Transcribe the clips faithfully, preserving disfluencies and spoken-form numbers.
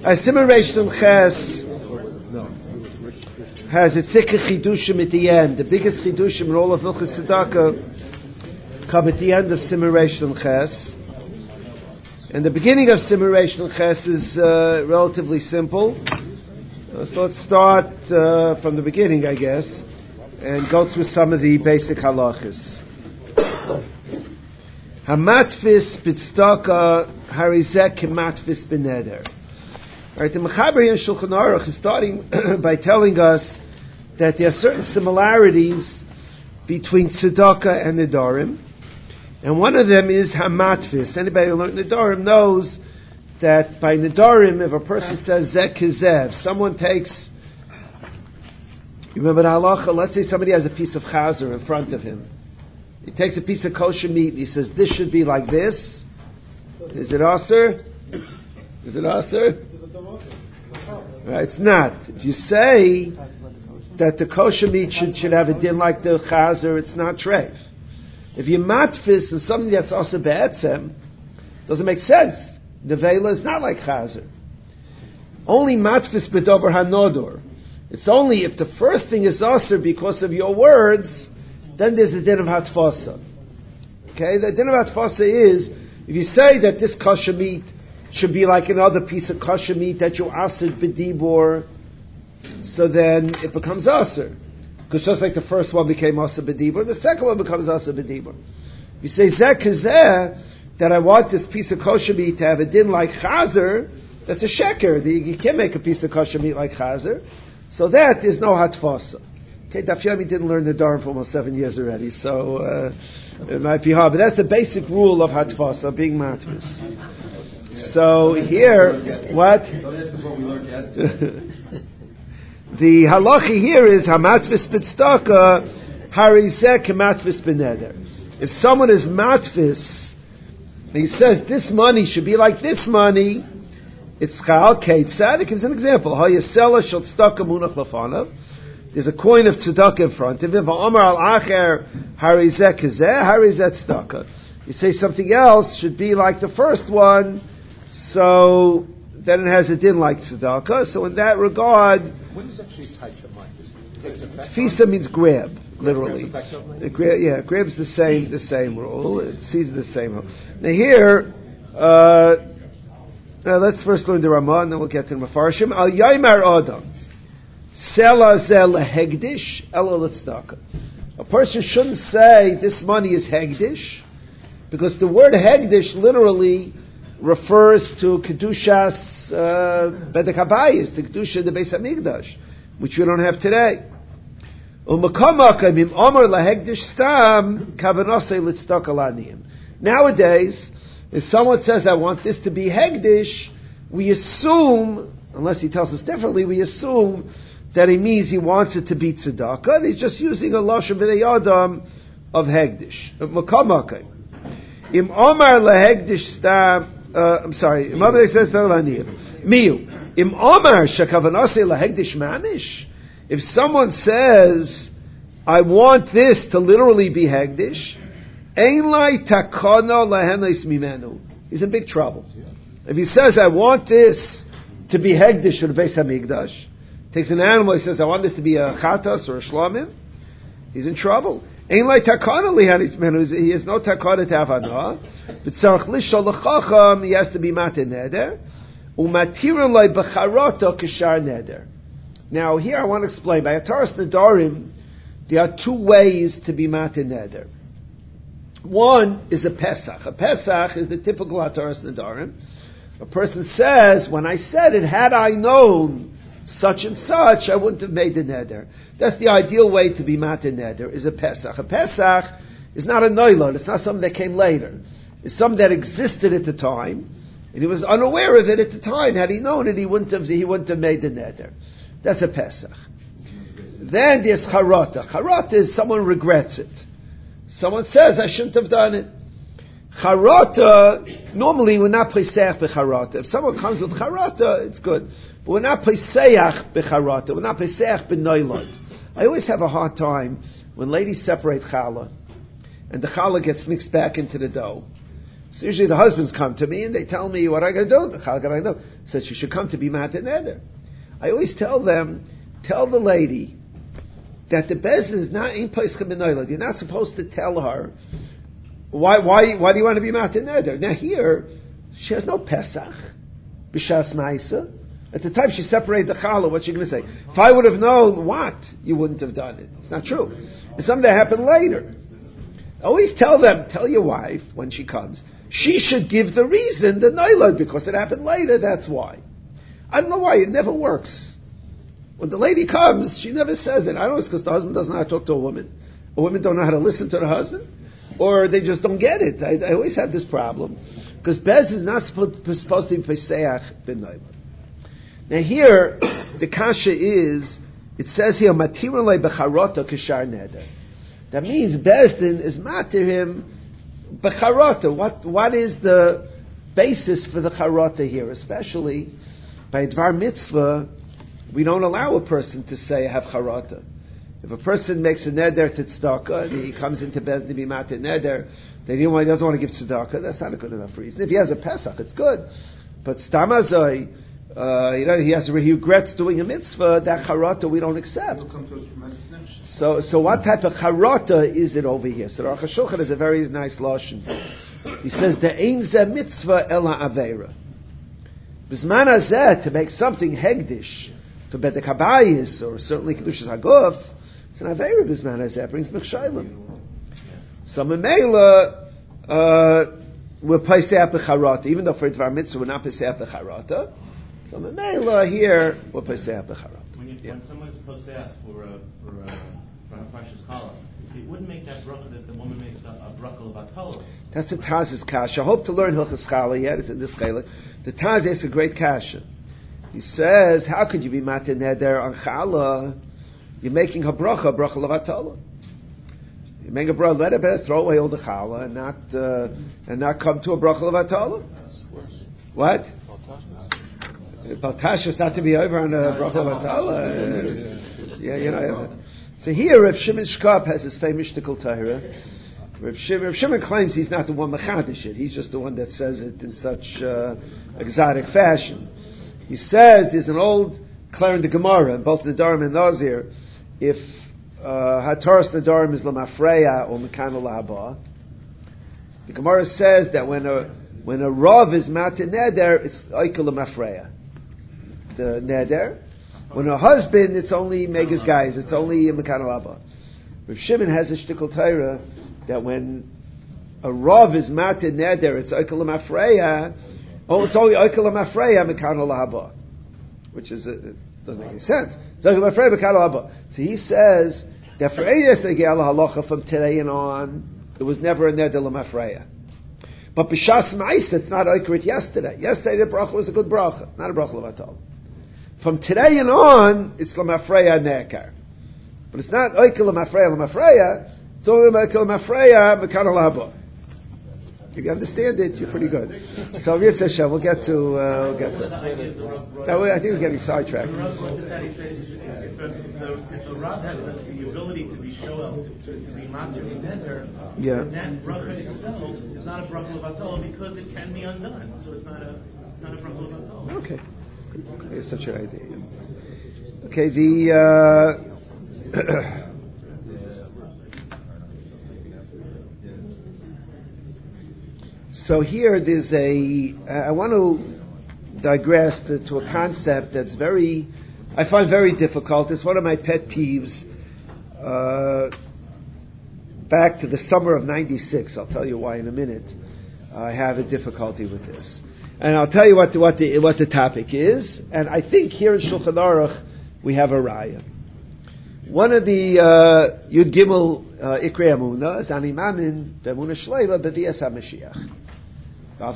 A Simmeration Ches has a thicker chidushim at the end. The biggest chidushim in all of Hilchos Tzedakah come at the end of Simmeration Ches. And the beginning of Simmeration Ches is uh, relatively simple. Uh, so let's start uh, from the beginning, I guess, and go through some of the basic halachas. Hamatfis b'tzedakah harizek kematfis b'neder. All right, the Mechaber in Shulchan Aruch is starting by telling us that there are certain similarities between tzedakah and nedarim, and one of them is hamatfis. Anybody who learned nedarim knows that by nedarim, if a person says zeh kezev, someone takes, you remember the halacha, let's say somebody has a piece of chazer in front of him. He takes a piece of kosher meat and he says, this should be like this. Is it aser? Is it aser? Right, it's not. If you say that the kosher meat should, should have a din like the chazer, it's not treif. If you matfis and something that's also be'etzem, doesn't make sense. Nevela is not like chazer. Only matfis b'dober hanodor. It's only if the first thing is aser because of your words, then there's a din of hatfasa. Okay, the din of hatfasa is if you say that this kosher meat should be like another piece of kosher meat that you asid b'dibor, so then it becomes aser. Because just like the first one became aser b'dibor, the second one becomes aser b'dibor. You say zeh kazeh, that I want this piece of kosher meat to have a din like chazer, that's a sheker. You can't make a piece of kosher meat like chazer. So that is no hatfasa. Okay, Daf Yomi didn't learn the Dharm for almost seven years already, so uh, it might be hard. But that's the basic rule of hatfasa, being matvis. So here, what? The halacha here is hamatvis b'tzedakah harizeh kematvis b'neder. If someone is matvis, and he says this money should be like this money, it's chal keitzad. It gives an example. Hayasela shel tzedakah munach lefanav. There's a coin of tzedakah in front of him. Va'amar al acher harizeh kazeh harizeh tzedakah. You say something else should be like the first one, so then it has a din like tzedakah. So in that regard, what is actually taika mitzvah? Fisa means grab, literally. Gra- yeah, grab's the same, the same rule. It's the same rule. Now here, uh, now let's first learn the Ramah, and then we'll get to the Mefarshim. Al yaimar adam, sela zeh lehegdish, ela l'tzedakah. A person shouldn't say this money is hegdish, because the word hegdish literally refers to kedushas uh, bedek habayis, to kedusha the Beis Hamikdash, which we don't have today. Nowadays, if someone says, I want this to be hegdish, we assume, unless he tells us differently, we assume that he means he wants it to be tzedakah, and he's just using a lashon b'nei adam of hegdish. Im omar lehegdish stam, I'm sorry, im omar says miu. Im omar shekavanase lehegdish manish. If someone says, I want this to literally be hegdish, ein lai takana lehenes mimenu. He's in big trouble. If he says, I want this to be hegdish for the Beis Hamikdash, takes an animal, he says, I want this to be a chatas or a shlamim, he's in trouble. Ein lai takana lehenes mimenu. He has no takana to havana. But tzarich lishol l'chacham, he has to be matin neder. Umatir lai b'charata kishar neder. Now, here I want to explain. By Ataras Nedarim, there are two ways to be matin neder. One is a Pesach. A Pesach is the typical Ataras Nedarim. A person says, when I said it, had I known such and such, I wouldn't have made the neder. That's the ideal way to be matin neder, is a Pesach. A Pesach is not a noilon. It's not something that came later. It's something that existed at the time, and he was unaware of it at the time. Had he known it, he wouldn't have, he wouldn't have made the neder. That's a Pesach. Then there's Charata. Charata is someone regrets it. Someone says, I shouldn't have done it. Charata, normally we're not Pesach b'Charata. If someone comes with Charata, it's good. But we're not Pesach b'Charata. We're not Pesach b'Noilot. I always have a hard time when ladies separate challah, and the challah gets mixed back into the dough. So usually the husbands come to me and they tell me what I got to do. The Chal I know says she should come to be matin neder. I always tell them, tell the lady that the bezin is not in place b'noilad. You're not supposed to tell her why why why do you want to be matin neder. Now here she has no Pesach b'shas ma'isa. At the time she separated the challah, what's she going to say? If I would have known what, you wouldn't have done it. It's not true. It's something that happened later. Always tell them, tell your wife when she comes, she should give the reason, the noilad, because it happened later, that's why. I don't know why, it never works. When the lady comes, she never says it. I don't know, it's because the husband doesn't know how to talk to a woman. Or women don't know how to listen to the husband. Or they just don't get it. I, I always have this problem. Because Bez is not supposed, supposed to be Peseach ben noilad. Now here, the kasha is, it says here, Matirun le becharota kishar neder. That means Bezdin is matir him becharota. What, what is the basis for the charota here? Especially by Dvar Mitzvah, we don't allow a person to say, I have charota. If a person makes a neder to tzedakah, and he comes into Bezdin to be matir neder, then he doesn't want to give tzedakah, that's not a good enough reason. If he has a Pesach, it's good. But stamazoi, Uh, you know, he has he regrets doing a mitzvah. That charata we don't accept. So, so what type of charata is it over here? So, the Aruch HaShulchan is a very nice lashon. He says the ein ze mitzvah ela avera. B'zman hazeh, to make something hegdish for bedek habayis or certainly kedushas haguf, it's an avera. B'zman hazeh brings mechshaylim. So memela uh, we're paiseh b'charata, even though for dvar mitzvah we're not paiseh b'charata. So Mamela here will Pesach b'charata. When, yeah. when someone's Pesach for a for a for a precious challah, it wouldn't make that bracha that the woman makes a, a bracha of atala. That's a Taz's kasha. I hope to learn Hilchas Challah yet. It's in this chelik. The Taz is a great kasha. He says, how could you be matin neder on challah? You're making a bracha, a bracha of atala. You make a bracha. Let her better throw away all the challah and not uh, and not come to a bracha of atala. What? Baltash is not to be over on a bracha vatala. Yeah, you know. So here, Rav Shimon Shkop has his famous shtickle Tahira. Rav Shimon, Rav Shimon claims he's not the one mechadish it. He's just the one that says it in such uh, exotic fashion. He says there's an old clear in the Gemara, in both the Nedarim and Nazir, if Hataras Nedarim is Lamafreya or Mekano Lahaba. The Gemara says that when a when a Rav is Matin Neder, it's Eikel Lamafreya. The neder. When a husband, it's only Megas guys. It's only Mekano Abba. Rav Shimon has a shtickle Torah that when a Rav is matin neder, it's Okel Mafreya. Oh, it's only Okel Mafreya Mekano Abba, which is a, it doesn't make any sense. It's Okel Mafreya Mekano Abba. So he says that for Eidus Negei Halacha from today and on, it was never a neder Lamafreya. But b'shas ma'isa, it's not oikrit yesterday. Yesterday the bracha was a good bracha, not a bracha levatal. From today and on, it's lamafreya nekar. But it's not oikel lamafreya lamafreya, it's only oikel lamafreya mekano labo. If you understand it, you're pretty good. So Yitzhak Hashem, we'll get to, uh, we'll get to. No, I think we're getting sidetracked. If the Rav has the ability to be shoel, to, to, to be matir in neder, yeah. that bracha itself is not a bracha of atala because it can be undone. So it's not a, it's not a bracha of atala. Okay. It's such an idea. Okay, the... Uh, So here there's a, I want to digress to, to a concept that's very, I find very difficult. It's one of my pet peeves. Uh, back to the summer of ninety-six, I'll tell you why in a minute. I have a difficulty with this. And I'll tell you what the, what the, what the topic is. And I think here in Shulchan Aruch we have a raya. One of the uh, Yud Gimel uh, Ikrei Amunah is Ani Mamin B'Emunah Shleiva B'Vias HaMashiach. Okay,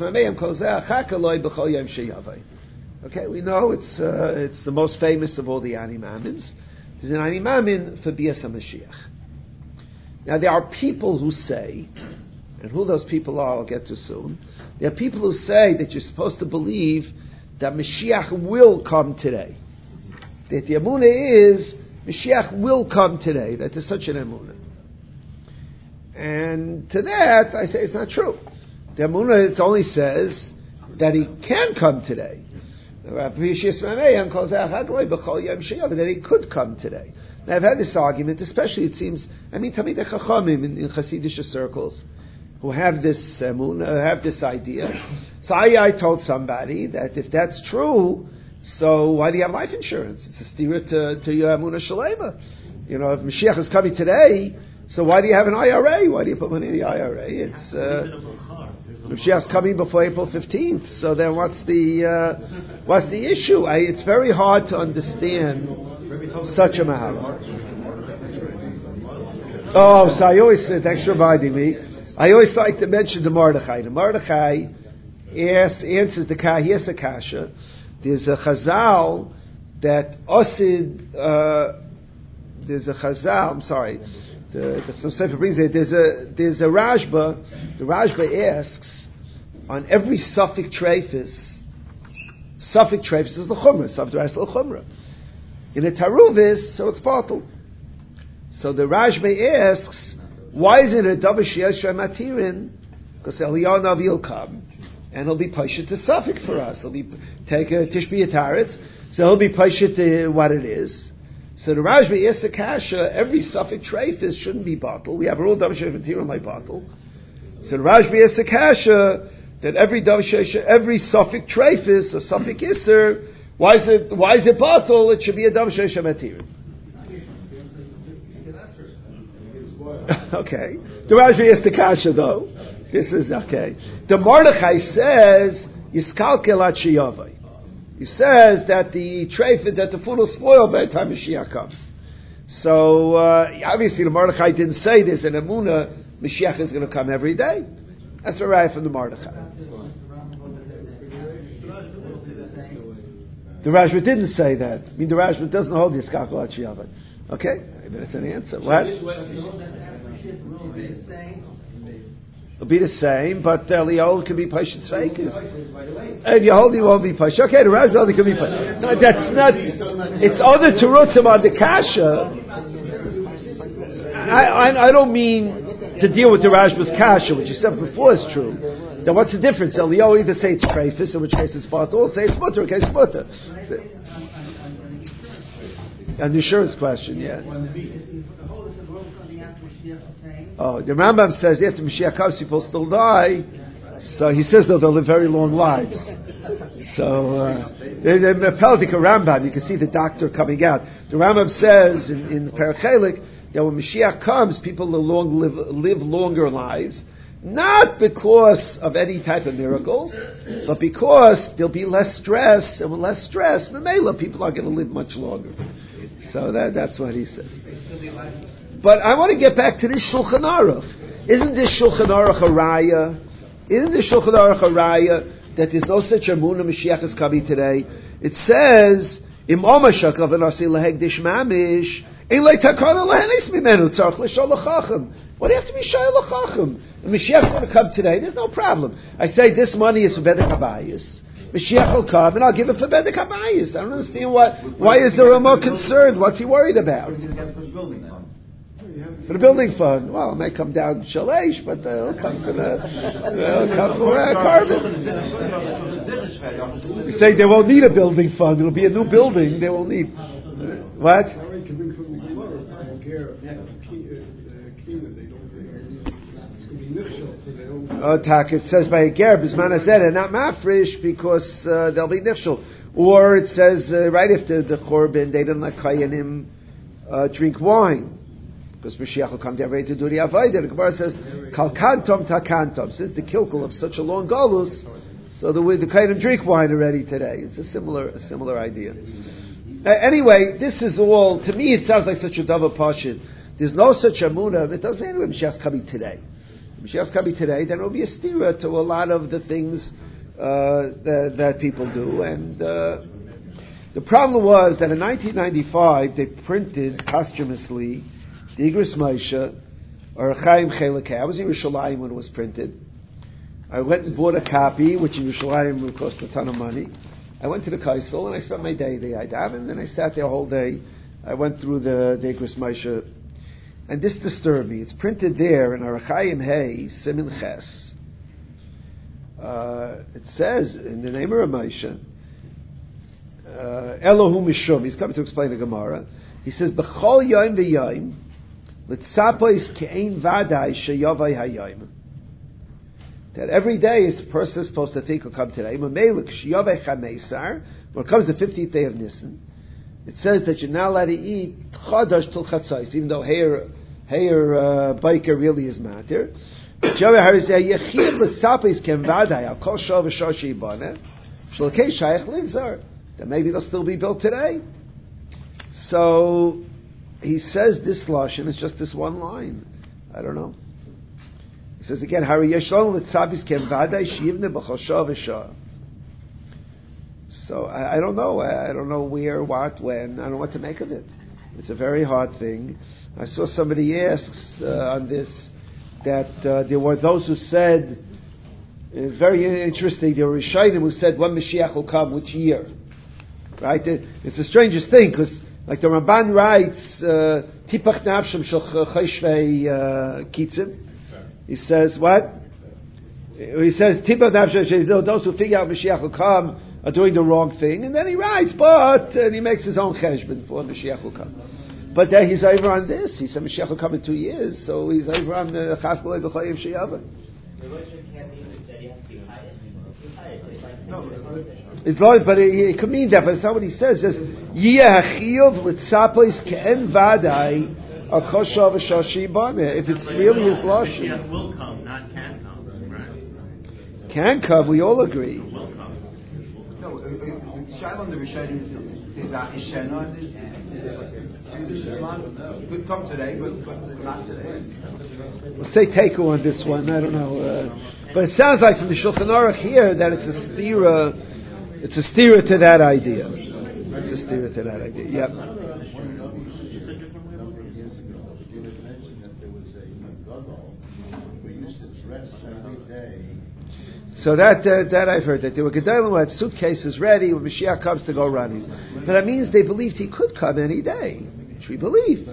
we know it's uh, it's the most famous of all the Ani Mamins. There's an Ani Mamin for Bias HaMashiach. Now there are people who say, and who those people are I'll get to soon, there are people who say that you're supposed to believe that Mashiach will come today. That the Emunah is, Mashiach will come today. That is such an Emunah. And to that, I say it's not true. The Emunah, it only says that he can come today. That he could come today. Now, I've had this argument, especially it seems, I mean, Talmidei Chachamim in, in Hasidic circles, who have this Emunah, uh, have this idea. So I, I told somebody that if that's true, so why do you have life insurance? It's a stira to, to your Emunah Shalema. You know, if Mashiach is coming today, so why do you have an I R A? Why do you put money in the I R A? It's uh, Mashiach's coming before April fifteenth. So then, what's the uh, what's the issue? I, it's very hard to understand such a mahala. Oh, so I always say, thanks for reminding me. I always like to mention the Mordechai. The Mordechai asks, answers the Kahiyasa Kasha. There's a Chazal that Osid. Uh, there's a Chazal. I'm sorry. The, the, some Sefer brings it. There's a there's a Rashba. The Rashba asks on every Suffolk Treifis. Suffolk Treifis is the Chumrah. Suffolk Treifis is the Chumrah. In a Taruvis, so it's bottled. So the Rashba asks, why is it a Davar Sheyesh Matirin? Because Eliyahu will come and he'll be Pashit to Suffolk for us. He'll be take a Tishbi Yataretz, so he'll be Pashit to what it is. So the Rashba asks the Kasha, every Suffolk Treifis shouldn't be bottled. We have a rule Davar Sheyesh Matirin like bottle. So the Rashba asks the Kasha that every Davar Sheyesh, every Suffolk Treifis, a Suffolk Isser, why is it why is it bottle? It should be a Davar Sheyesh Matirin. Okay. The Rashi is the Kasha though. This is okay. The Mordechai says Yiskalkel at Shiyavai. He says that the treif, that the food will spoil by the time Mashiach comes. So uh, obviously the Mordechai didn't say this, and Emunah Mashiach is going to come every day. That's a right from the Mordechai. The Rashba didn't say that. I mean, the Rashba doesn't hold Yiskalkel at Shiyavai. Okay, maybe that's an answer. What? It'll be the same, but Eliyahu can be Pashit Sveikis. And Yeholdi won't be Pashit. Okay, the Rashba only can be Pashit. No, that's not. It's other Terutzim on the Kasha. I, I, I don't mean to deal with the Rashba's Kasha, which you said before is true. Then what's the difference? Eliyahu either say it's Treifis, in which case it's Batal, or say it's Mutter, in case it's Mutter. An insurance question, yeah. Oh, the Rambam says after Mashiach comes, people still die. So he says though they'll live very long lives. So uh, in the Peldik Rambam, you can see the doctor coming out. The Rambam says in, in the Parachelik that when Mashiach comes, people will long live, live longer lives, not because of any type of miracles, but because there'll be less stress, and with less stress, Mamela, people are going to live much longer. So that, that's what he says. But I want to get back to this Shulchan Aruch. Isn't this Shulchan Aruch a raya? Isn't this Shulchan Aruch a raya that there's no such Emunah Mashiach is coming today? It says, Im Omashak of an Asi Lahegdish Mamish, Ein Lei Takana Lahenis Mimenu Tzarch L'Shol L'Chacham. What do you have to be Shai L'Chacham? And Mashiach's going to come today, there's no problem. I say this money is for Bedek Habayis. Mashiach will come and I'll give it for Bedek Habayis. I don't understand why, why is the Ramah concerned? What's he worried about? For the building fund. Well, it may come down Shalesh, but uh, it'll come for the it'll come for uh, carbon. You say they won't need a building fund. It'll be a new building. They won't need what? Oh, tak, it says by a ger bisman hazeh and not mafresh because uh, they'll be nifshel. Or it says uh, right after the korban they didn't let kayanim uh, drink wine. Because Mashiach will come down ready to do the Avodah. The Gemara says, Kalkantom takantom. Since the kilkel of such a long galus, so the the kind of drink wine already today. It's a similar a similar idea. Uh, anyway, this is all, to me it sounds like such a dava pashit. There's no such Emunah. It doesn't end with Mashiach's coming today. If Mashiach's coming today, then it will be a stira to a lot of the things uh, that, that people do. And uh, the problem was that in nineteen ninety-five, they printed posthumously the Igros Moshe, or Chaim Chelekei. I was in Yerushalayim when it was printed. I went and bought a copy, which in Yerushalayim would cost a ton of money. I went to the Kaisel and I spent my day there. I davened and I sat there a whole day. I went through the, the Igros Moshe. And this disturbed me. It's printed there in Arachayim Hey, Simin Ches. uh, it says in the name of Ramesha, uh, Elohim Mishum. He's coming to explain the Gemara. He says, "B'chol yom v'yom, l'tzapos ke'ein vadai sheyavai hayom." That every day is a person is supposed to think will come today. When it comes to the fifteenth day of Nisan, it says that you're not allowed to eat chadash till chatzais, even though hair, hair uh, biker really is matter. That maybe they'll still be built today. So he says this lashon is just this one line. I don't know. He says again, Hari Yeshon Litzabis Kem Vadai Shivne B'Choshav V'Shah. So I, I don't know. I, I don't know where, what, when. I don't know what to make of it. It's a very hard thing. I saw somebody asks uh, on this that uh, there were those who said, it's very interesting, there were Rishonim who said when Mashiach will come, which year. Right? It, it's the strangest thing, because like the Ramban writes, Tipach Nafshem Shel Cheshvei Kitzim. He says what? He says Tipach Nafshem, those who figure out Mashiach will come are doing the wrong thing, and then he writes, but, and he makes his own cheshbon for Mashiach will come. But then he's over on this. He said Mashiach will come in two years, so he's over on the Chas B'Lei B'Chayim Sheyava. It's long, but it, it could mean that. But it's not what he says. It says Yehachiyov Litzapos Ke'en Vadai Akoshav Shashi Bane. If it's really his lashon, Mashiach will come, not can come. Right? Can come. We all agree. Will come. No, Shalom the Rishonim is a Ishena. Could come today, but, but not today. We'll say Teiku on this one. I don't know, uh, but it sounds like from the Shulchan Aruch here that it's a stira. It's a stira to that idea. It's a stira to that idea. Yep. So that uh, that I've heard that there were Gedolim who had suitcases ready when Mashiach comes to go running. But that means they believed he could come any day, which we believe.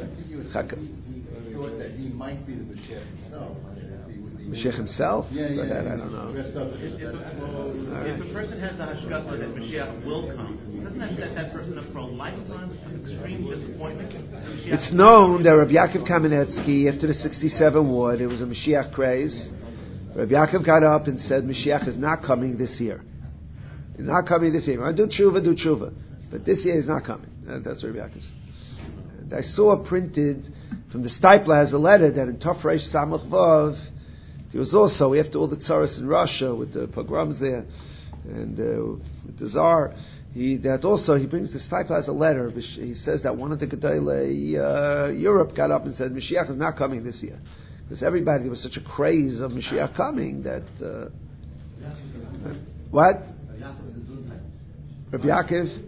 Mashiach himself? Yeah, yeah, so that yeah. I don't know. If, if, if a person has the hashkafa that Mashiach will come, doesn't that set that person up for a lifetime of extreme disappointment? It's known that Rabbi Yaakov Kamenetsky, after the sixty-seven war, there was a Mashiach craze. Rabbi Yaakov got up and said, Mashiach is not coming this year. He's not coming this year. I do tshuva, do tshuva. But this year he's not coming. That's what Rabbi Yaakov said. And I saw printed from the Stipler as a letter that in Tafresh Samach Vav, there was also, after all the tsaras in Russia, with the pogroms there, and uh, with the Tsar, he, that also, he brings the Stipler as a letter. He says that one of the Gedolei uh, Europe got up and said, Mashiach is not coming this year. Because everybody, there was such a craze of Mashiach coming that... Uh, what? Rabbi Yaakov?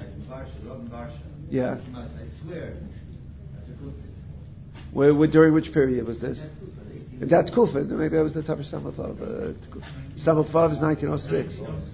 Yeah. Where, where, during which period was this? If that's Kufa, then maybe I was the top of Samotov. Uh, Samotov is nineteen oh six.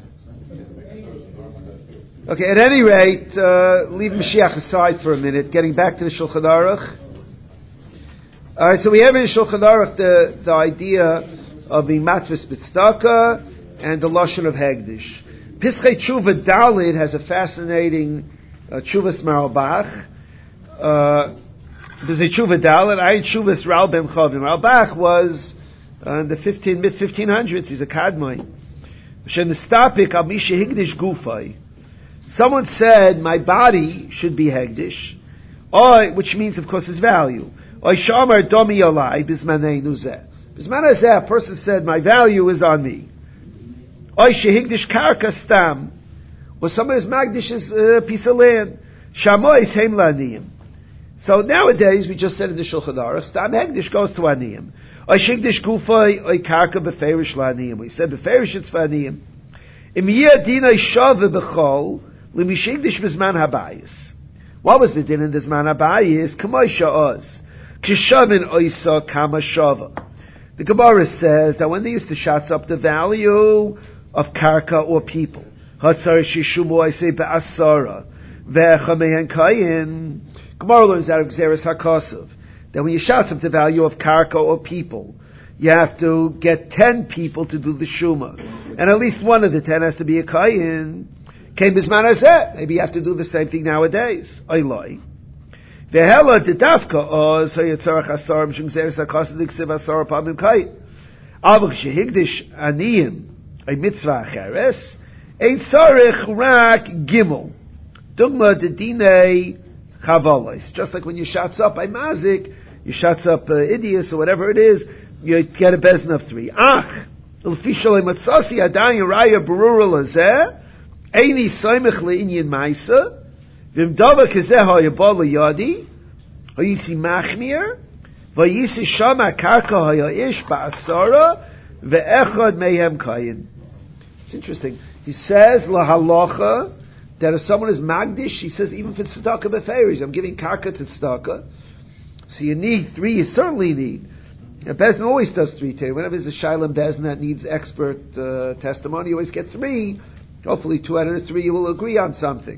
Okay, at any rate, uh, leave Mashiach aside for a minute, getting back to the Shulchan Aruch. Alright, so we have in Shulchan Aruch the, the idea of being matvis b'tzedakah and the lashon of Hegdish. Pischei Tshuva Dalid has a fascinating uh, Tshuvas Maralbach. Uh, there's a Tshuva Dalid. I Tshuvas Ral Ben Chavim. Maralbach was uh, in the fifteen mid fifteen hundreds. He's a Kadmai. Shenestapik al Misha Hegdish Gufay. Someone said my body should be Hegdish, or which means, of course, its value. Oy shamar domi alai bismanei nuzeh. Bismanei zeh, a person said, my value is on me. Oy shehigdish karka stam. Or somebody's magdish is a piece of land. Shamoy is heim la'aniyim. So nowadays, we just said in the Shulchan Aruch, stam hegdish goes to aniyim. Oy shehigdish gufay, oy karka beferish la'aniyim. We said beferish it's for aniyim. Im yeh dinay shave b'chol, limishigdish bizman habayis. What was the din in this man habayis? Kamoy sha'oz. Kishavin oisa kama shava. The Gemara says that when they used to shots up the value of karka or people, hatzar shishumu oisei be'asara ve'chamehen kayin. Gemara learns out of Xeris Hakosov that when you shots up the value of karka or people, you have to get ten people to do the shuma, and at least one of the ten has to be a kayin. Came bisman hazeh. Maybe you have to do the same thing nowadays. Oiloi. Vehela dedafka oz hayatzarach asar mishum zeres hakasad diksiv asar pamim kayin. Avach shehigdish aniyim a mitzvah acheres ein tzarich rak gimel. Dugma dedinei chavolos. Just like when you shots up by mazik, you shots up uh, idios or whatever it is, you get a bezin of three. Ach, l'fi shalei matzasi adayin raya berura lazeh. Eini soimech le'inyin ma'isa, v'imdava kazeh ha'yabal yadi, ha'yisi machmir, v'yisi shama karka ha'ya'ish ba'asara, ve'echad mehem kayin. It's interesting. He says, lahalacha, that if someone is magdish, he says, even for tzedakah b'feiris, I'm giving karka to tzedakah, so you need three, you certainly need. Now, Bezin always does three today. Whenever there's a Shaila Bezin that needs expert uh, testimony, you always get three. Hopefully two out of the three you will agree on something.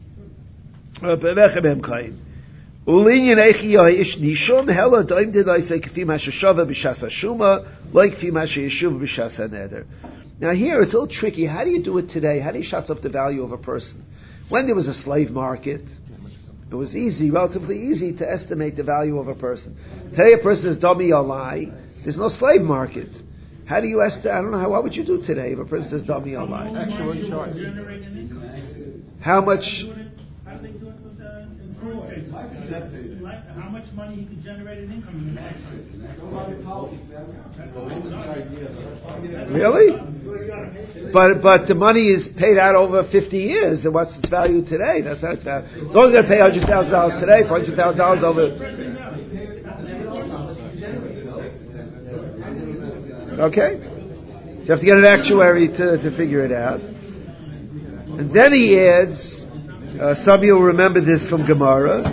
Now here it's a little tricky. How do you do it today? How do you shut up the value of a person? When there was a slave market, it was easy, relatively easy to estimate the value of a person. Today a person is dummy alai. There's no slave market. How do you estimate? I don't know how. What would you do today if a person says dummy alai? Actual charge. How much? How do they do it with the insurance cases? How much money you could generate an income in the next Really? But but the money is paid out over fifty years, and what's its value today? That's not its value. Those are going to pay one hundred thousand dollars today, four hundred thousand dollars over. Okay? So you have to get an actuary to, to figure it out. And then he adds, uh, some of you will remember this from Gemara.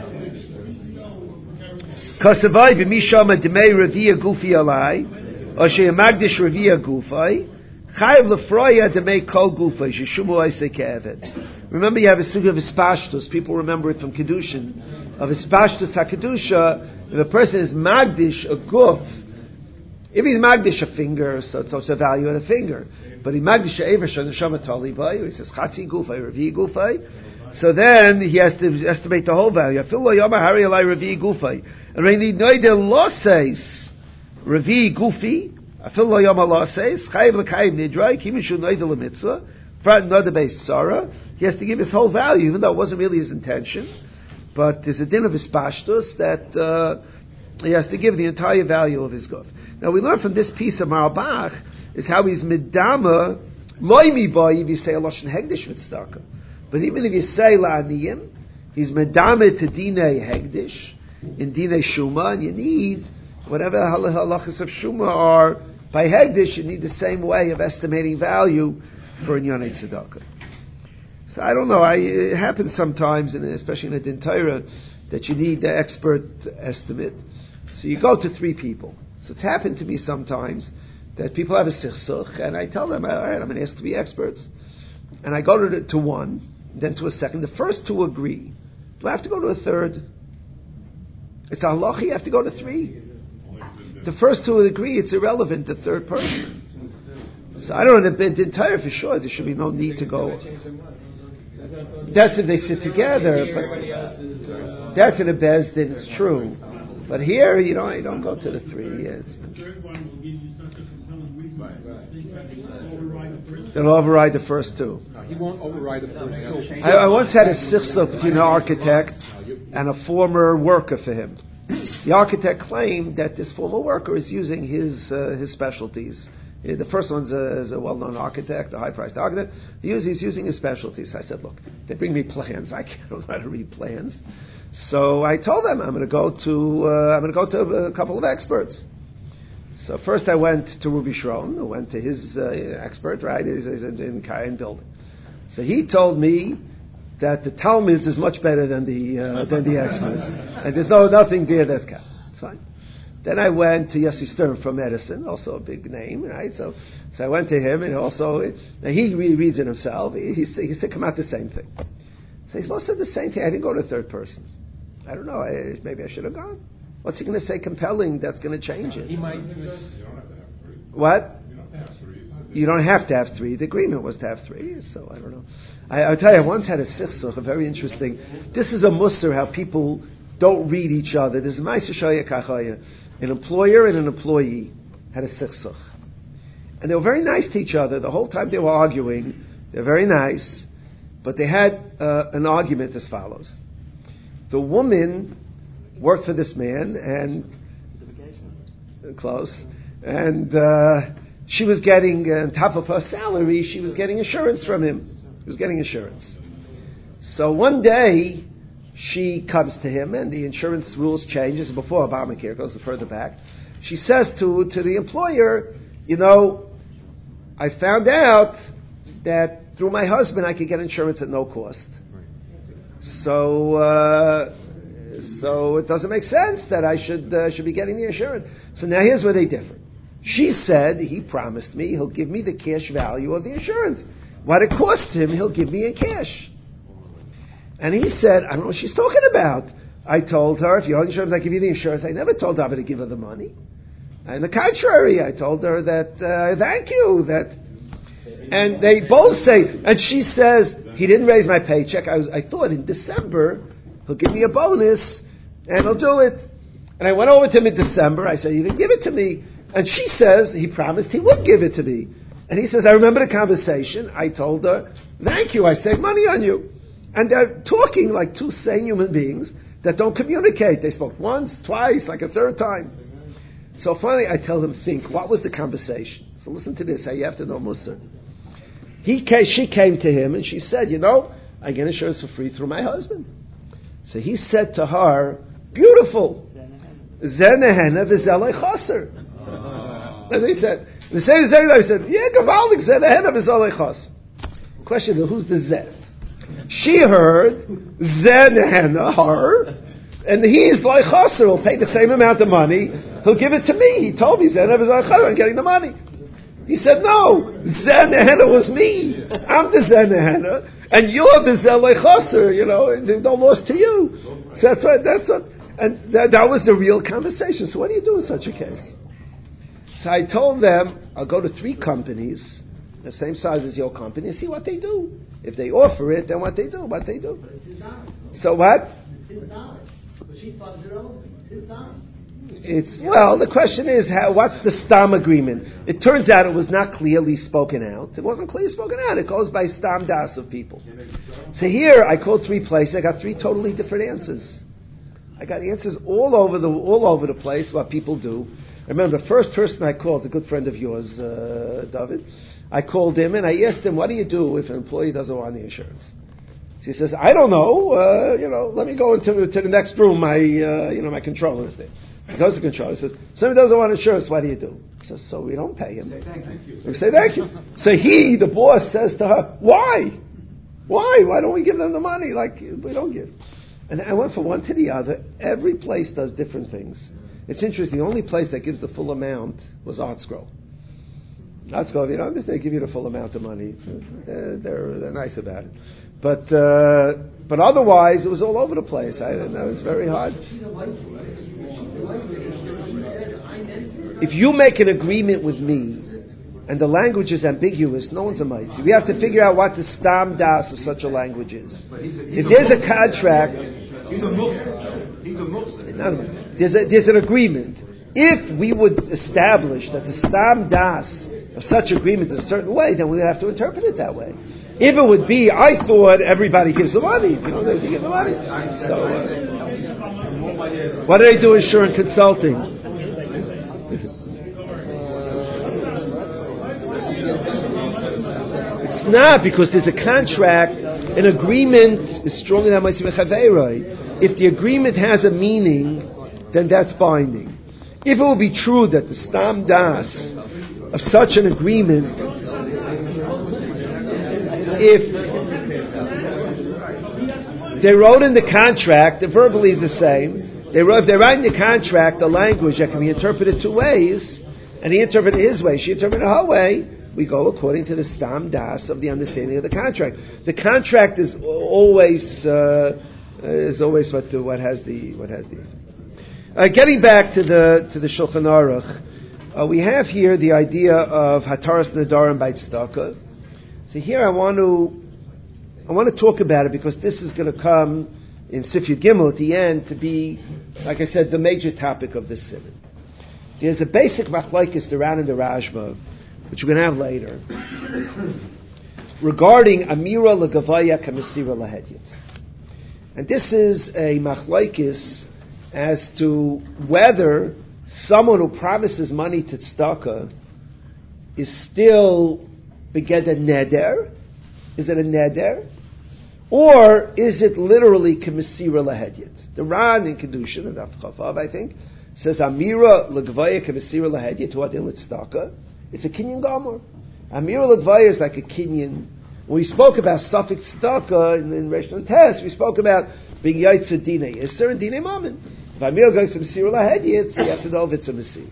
Kasavai b'mishama demei revia gufi alai, or sheyamagdish revia gufai, chayiv lefroya demei kol gufai, sheshumu oisei ke'eved. Remember you have a suga of ispashtus, people remember it from Kedushin, of ispashtus HaKedusha, if a person is magdish a guf, if he's magdish a finger, so it's also a value of the finger. But he magdish a ever shanashama talibay, he says chatzi gufay, revi gufay. So then he has to estimate the whole value. Afilo yama hari alai revi gufay. And when he noida losses revi gufi, afilo yama losses chayiv l'kayim nidrai kimishu noida l'mitzvah frat noda beis sara. He has to give his whole value, even though it wasn't really his intention. But there's a din of his pashtus that uh, he has to give the entire value of his guf. Now we learn from this piece of Marabach is how he's midama loimi boy if you say a lashon hegdish v'tzedakah. But even if you say la'aniyim, he's midama to dinei hegdish in dinei shuma, and you need whatever halachas of shuma are by hegdish. You need the same way of estimating value for in yonei tzedakah. So I don't know. I, it happens sometimes, and especially in a din Torah, that you need the expert estimate. So you go to three people. So it's happened to me sometimes that people have a sichsuch, and I tell them, all right, I'm going to ask to be experts. And I go to, the, to one, then to a second. The first two agree. Do I have to go to a third? It's a halacha, you have to go to three. The first two agree, it's irrelevant, the third person. So I don't know, the entire for sure, there should be no need to go. That's if they sit together, but that's in a bezdin, it's true. But here, you know, I don't go to the three years. The third one will give you such a compelling reason. Right, right. Override the first two. They'll override the first two. No, he won't override the first two. I, I once had a sichsuk between an architect and a former worker for him. The architect claimed that this former worker is using his uh, his specialties. Uh, The first one's a, is a well-known architect, a high-priced architect. He uses, he's using his specialties. I said, look, they bring me plans. I can't, I don't know how to read plans. So I told them I'm going to go to uh, I'm going to go to a couple of experts. So first I went to Ruby Shron, who went to his uh, expert, right? He's, he's in, in Kayan building. So he told me that the Talmuds is much better than the uh, than the experts, and there's no nothing there that's cat. It's fine. Then I went to Yossi Stern from Edison, also a big name, right? So, so I went to him, and also now he re- reads it himself. He, he, said, he said, "Come out the same thing." So he's supposed to say the same thing. I didn't go to a third person. I don't know. I, maybe I should have gone. What's he going to say compelling that's going to change it? He might. What? You don't have to have three. The agreement was to have three, so I don't know. I, I'll tell you, I once had a sichsuch, a very interesting. This is a musser, how people don't read each other. This is Ma'aser Shaya Kachaya. An employer and an employee had a sichsuch. And they were very nice to each other. The whole time they were arguing, they were very nice, but they had uh, an argument as follows. The woman worked for this man, and close, and uh, she was getting, uh, on top of her salary, she was getting insurance from him. She was getting insurance. So one day, she comes to him, and the insurance rules changes before Obamacare, goes further back. She says to, to the employer, you know, I found out that through my husband I could get insurance at no cost. So, uh, so it doesn't make sense that I should uh, should be getting the insurance. So now here's where they differ. She said, he promised me he'll give me the cash value of the insurance. What it costs him, he'll give me in cash. And he said, I don't know what she's talking about. I told her, if you want insurance, I give you the insurance. I never told her to give her the money. And the contrary, I told her that, uh, thank you, that, and they both say, and she says, he didn't raise my paycheck. I was, I thought in December, he'll give me a bonus, and he'll do it. And I went over to him in December, I said, you didn't give it to me. And she says, he promised he would give it to me. And he says, I remember the conversation. I told her, thank you, I saved money on you. And they're talking like two sane human beings that don't communicate. They spoke once, twice, like a third time. So finally I tell them, think, what was the conversation? So listen to this, how you have to know Musa. He came, she came to him and she said, you know, I get insurance for free through my husband. So he said to her, beautiful. Zenehena v'zelei chaser. As he said. The same thing I said, yeah, gavaldik zenehena v'zelei chaser. Question is, who's the Zen? She heard zenehena, her, and he's like chaser, will pay the same amount of money. He'll give it to me. He told me zenehena v'zelei chaser, I'm getting the money. He said, no, zenehena was me. I'm the zenehena, and you're the zelei chaser, you know, no loss to you. So that's what, that's what, and that, that was the real conversation. So what do you do in such a case? So I told them, I'll go to three companies, the same size as your company, and see what they do. If they offer it, then what they do, what they do. So what? It's, well, the question is, how, what's the Stam agreement? It turns out it was not clearly spoken out. It wasn't clearly spoken out. It goes by Stam Das of people. So here, I called three places. I got three totally different answers. I got answers all over the all over the place, what people do. I remember the first person I called, a good friend of yours, uh, David. I called him and I asked him, what do you do if an employee doesn't want the insurance? So he says, I don't know, uh, you know, let me go into to the next room, my, uh, you know, my controller is there. He goes to the controller, he says, somebody doesn't want insurance, what do you do? He says, so we don't pay him. Say thank you. We say thank you. So he, the boss, says to her, why? Why? Why don't we give them the money? Like, we don't give. And I went from one to the other. Every place does different things. It's interesting, the only place that gives the full amount was ArtScroll. ArtScroll, if you don't understand, they give you the full amount of money. They're, they're, they're nice about it. But uh, but otherwise, it was all over the place. I didn't know, it was very hard. If you make an agreement with me, and the language is ambiguous, no one's a mitzvah. We have to figure out what the stam das of such a language is. If there's a contract, there's, a, there's an agreement. If we would establish that the stam das of such agreement is a certain way, then we would have to interpret it that way. If it would be, I thought everybody gives the money. You know, they give the money. So, uh, what do they do in insurance consulting? It's not, because there's a contract. An agreement is stronger than Ma'aseh Chaveroi. If the agreement has a meaning, then that's binding. If it would be true that the stam das of such an agreement, if they wrote in the contract, the verbally is the same. They wrote, if they write in the contract the language that can be interpreted two ways, and he interpreted his way, she interpreted her way, we go according to the stam das of the understanding of the contract. The contract is always uh, is always what what has the what has the. Uh, getting back to the to the Shulchan Aruch, uh, we have here the idea of Hataras Nadarim by Tzedakah. So here I want to I want to talk about it because this is going to come in Sif Yud Gimel at the end to be, like I said, the major topic of this simon. There's a basic machlokes, the Ran and the Rashba, which we're going to have later, regarding Amira L'Gavaya K'Mesira L'Hedyet. And this is a machlokes as to whether someone who promises money to tzedakah is still beged a neder, is it a neder, or is it literally K'Mesira L'Hedyet? The Ran in Kedushin, and Daf Chavav, I think, says Amira L'Gavaya K'Mesira L'Hedyet, to adil tzedakah. It's a kinyan gomer. Amira L'Gavaya is like a kinyan. When we spoke about suffix tzedakah in, in Reish Nun Tes, we spoke about being yaitza dine iser and dine mammon. If Amira goes to Mesira L'Hedyet, so you have to know if it's a Mesir.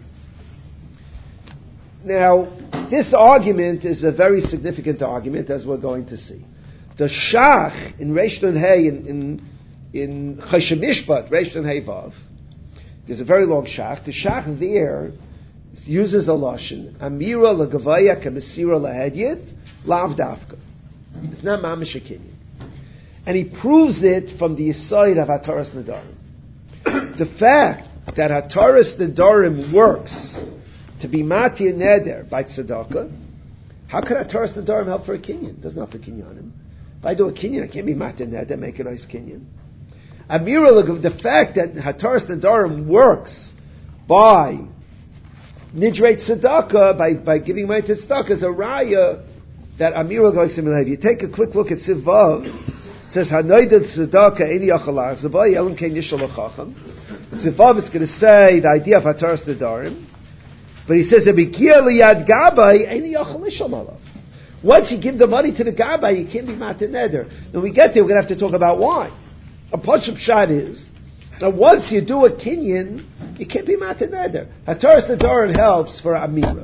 Now, this argument is a very significant argument, as we're going to see. The Shach in Reish Nun Hey in in, in Choshen Mishpat, Reish Nun Hey Vav, there's a very long Shach. The Shach there uses a lashon Amira L'Gavaya K'Mesira L'Hedyet Lav Dafka. It's not mamish a kinyan, and he proves it from the aside of Hataras Nadarim. The fact that Hataras Nadarim works to be mati and neder by tzedakah, how could Hataras Nadarim help for a kinyan? It doesn't help for kinyanim. If I do a kinyan, I can't be mati and neder, make a nice kinyan. Amira, the fact that Hataras Nadarim works by nidrei tzedakah, by, by giving money to tzedakah, is a raya that Amira goes to If you take a quick look at Siv Vav, it says, Hanoidet tzedakah eni yachal achzavah, yelum kein yishol achacham. Siv Vav is going to say the idea of Hataras Nadarim, but he says, Ebikia liyad gabay, eni yachal ishol alav. Once you give the money to the gabay, you can't be matin neder. When we get there, we're going to have to talk about why. A punch-up shot is, now once you do a kinyan, you can't be matin neder. Hataras Nadarim helps for Amira.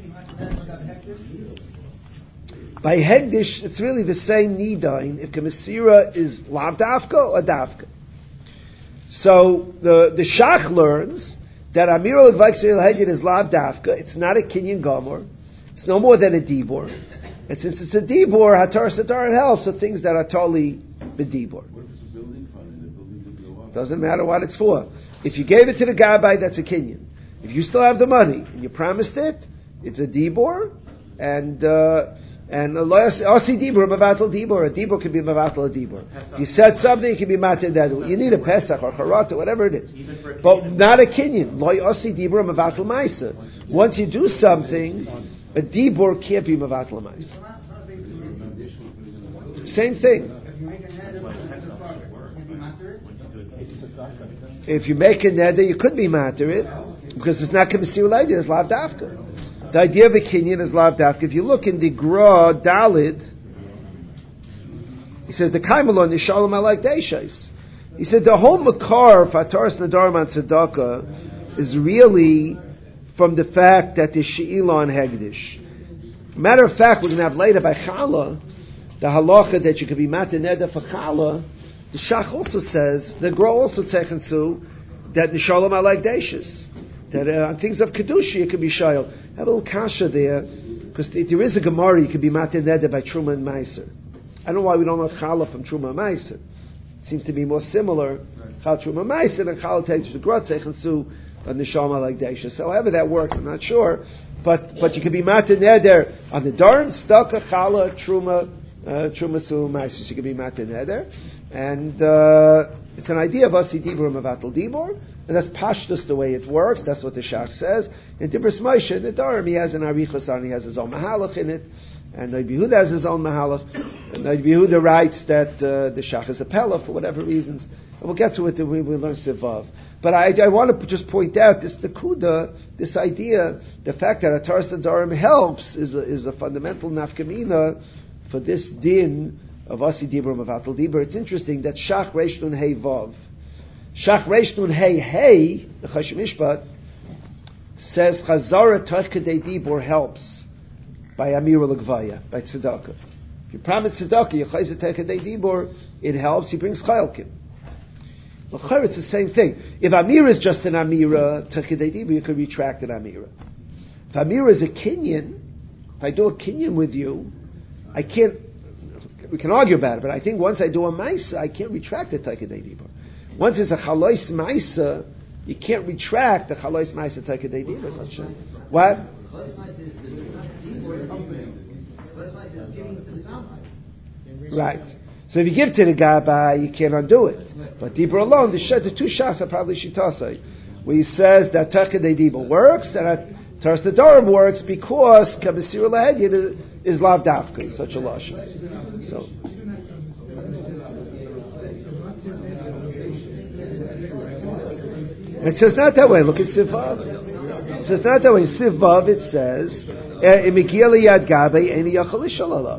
By Hegdish, it's really the same nidain if K'Mesira is lav dafka or dafka. So the the Shach learns that Amira L'Gavaya L'Hedyet is lav dafka. It's not a kinyan gomer. It's no more than a dibor. And since it's a dibor, Hataras Nadarim helps for things that are totally bedibor. What if it's a building fund and the building didn't go up? Doesn't matter what it's for. If you gave it to the gabbai, that's a kinyan. If you still have the money and you promised it, it's a dibor, and uh, and Asi Dibur, Mavatal Dibur, a Dibur can be Mavatal a Dibur. If you said something, it can be Matin Dedul. You need a Pesach or Charata, whatever it is. But not a Kinyan. Loi Asi Dibur, Mavatal Maisa. Once you do something, a Dibur can't be Mavatal Maisa. Same thing. If you make a neder, you could be matter it, because it's not K'Mesira L'Hedyet, it's Lav Dafka. The idea of a kinyan is lav dafka. If you look in the Gra Dalid, he says the Kaimalon Nishalom Alak Deishais. He said the whole makar of Hataras Nadarim on tzedakah is really from the fact that the she'ilah on hegdish. Matter of fact, we're going to have later by Chala the halacha that you could be matin neder for Chala. The Shach also says the Gra also techensu that Nishalom Alak Deishais. That uh, on things of kedusha it could be shayil. Have a little kasha there, because there is a gemara you could be matin neder by truma and meiser. I don't know why we don't know challah from truma and meiser. It seems to be more similar. Chal truma and meiser and challah takes the grotzech and su on the neshama like deisha. So however that works, I'm not sure. But but you could be matin neder on the darim staka challah truma uh, truma su meiser. So you could be matin neder, and uh, it's an idea of asi dibur mavatal dibur. And that's pashtus the way it works. That's what the Shach says. In Dibros Moshe, in the Dharam, he has an arichas on, he has his own mahalach in it, and Noid Yehuda has his own mahalach. And Noid Yehuda writes that uh, the Shach is a pella for whatever reasons. And we'll get to it when we, we learn Sivav. But I, I want to just point out this Nakuda, this idea, the fact that Hataras Nadarim helps is a, is a fundamental nafkamina for this din of Asi Dibur Mavatal Dibur. It's interesting that Shach Reish Nun Hey Vav, Shach Reish Nun Hey Hey, the Choshen Mishpat, says Chazara Toch Kedei Dibur helps by Amira L'Gavaya, by Tzedakah. If you promise Tzedakah, you Chayzer Toch Kedei Dibur, it helps, he brings Chayilkim. Well, it's the same thing. If Amira is just an Amira, Takidei Dibur, you could retract an Amira. If Amira is a Kinyan, if I do a Kinyan with you, I can't, we can argue about it, but I think once I do a Maisa, I can't retract the Takidei Dibur. Once it's a Chalois Maisa, you can't retract the Chalois Maisa Takidei Dibur. What? Right. So if you give to the Gabbai, you can't undo it. But Dibur alone, the, sh- the two Shas are probably Shitasai, where he says that Takadei Dibur works, and that Taras Nedarim works because Kabasir Lahedyin is, is Lav Dafka, such a Lashon. So. It says not that way. Look at Sivav. It says not that way. In Sivav it says, Imikia Liyad Gabbai, Eni Yachal Ishal Alav.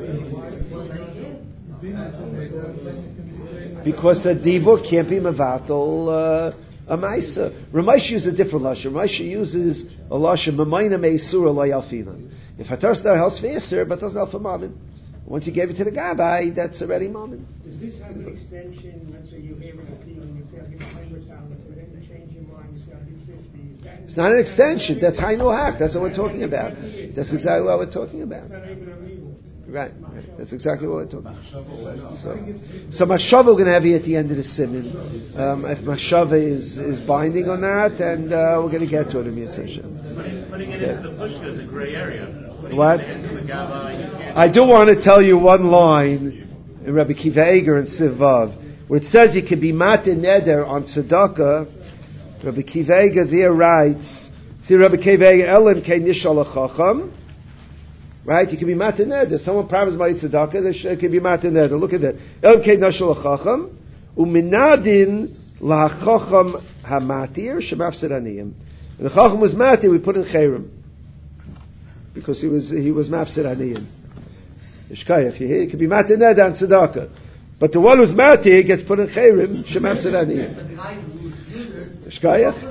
Because a dibur can't be mevatel uh, a ma'isa. Ramesha uses a different lashon. Ramesha uses a lashon memayna meisura lo yalfinan. If hatar star helps faster, but doesn't help for mammon. Once you gave it to the gabbai, that's already mammon. Does this have an extension? Let's say you hear it and you say, "I'll give a hundred dollars," but then you change your mind. You say, "I'll give fifty." Is that? It's not an extension. That's Hainu Hak. That's what we're talking about. That's exactly what we're talking about. Right. That's exactly what we're talking about. So, so Mashava we're going to have here at the end of the Siman. Um, if Mashava is, is binding on that, and uh, we're going to get to it in Mitzvah. Putting it into the pushka is a gray area. What? I do want to tell you one line in Rabbi Kiva Eger and Sivav, where it says you can be matin neder on tzedakah. Rabbi Kiva Eger there writes, see Rabbi Kiva Eger, Elim kei nishal chacham. Right? You can be matin neder. Someone promised my tzedakah, there can be matin neder. Look at that. Elim kei nishal chacham, uminadin la'chacham hamatir shemafsed aniyim. And the chacham was matir, we put in chayrim. Because he was he was mafsed aniyim. Ishkayach, you hear? It could be matin neder on tzedakah. But the one who's matir gets put in chayrim, shemafsed aniyim. Ishkayach?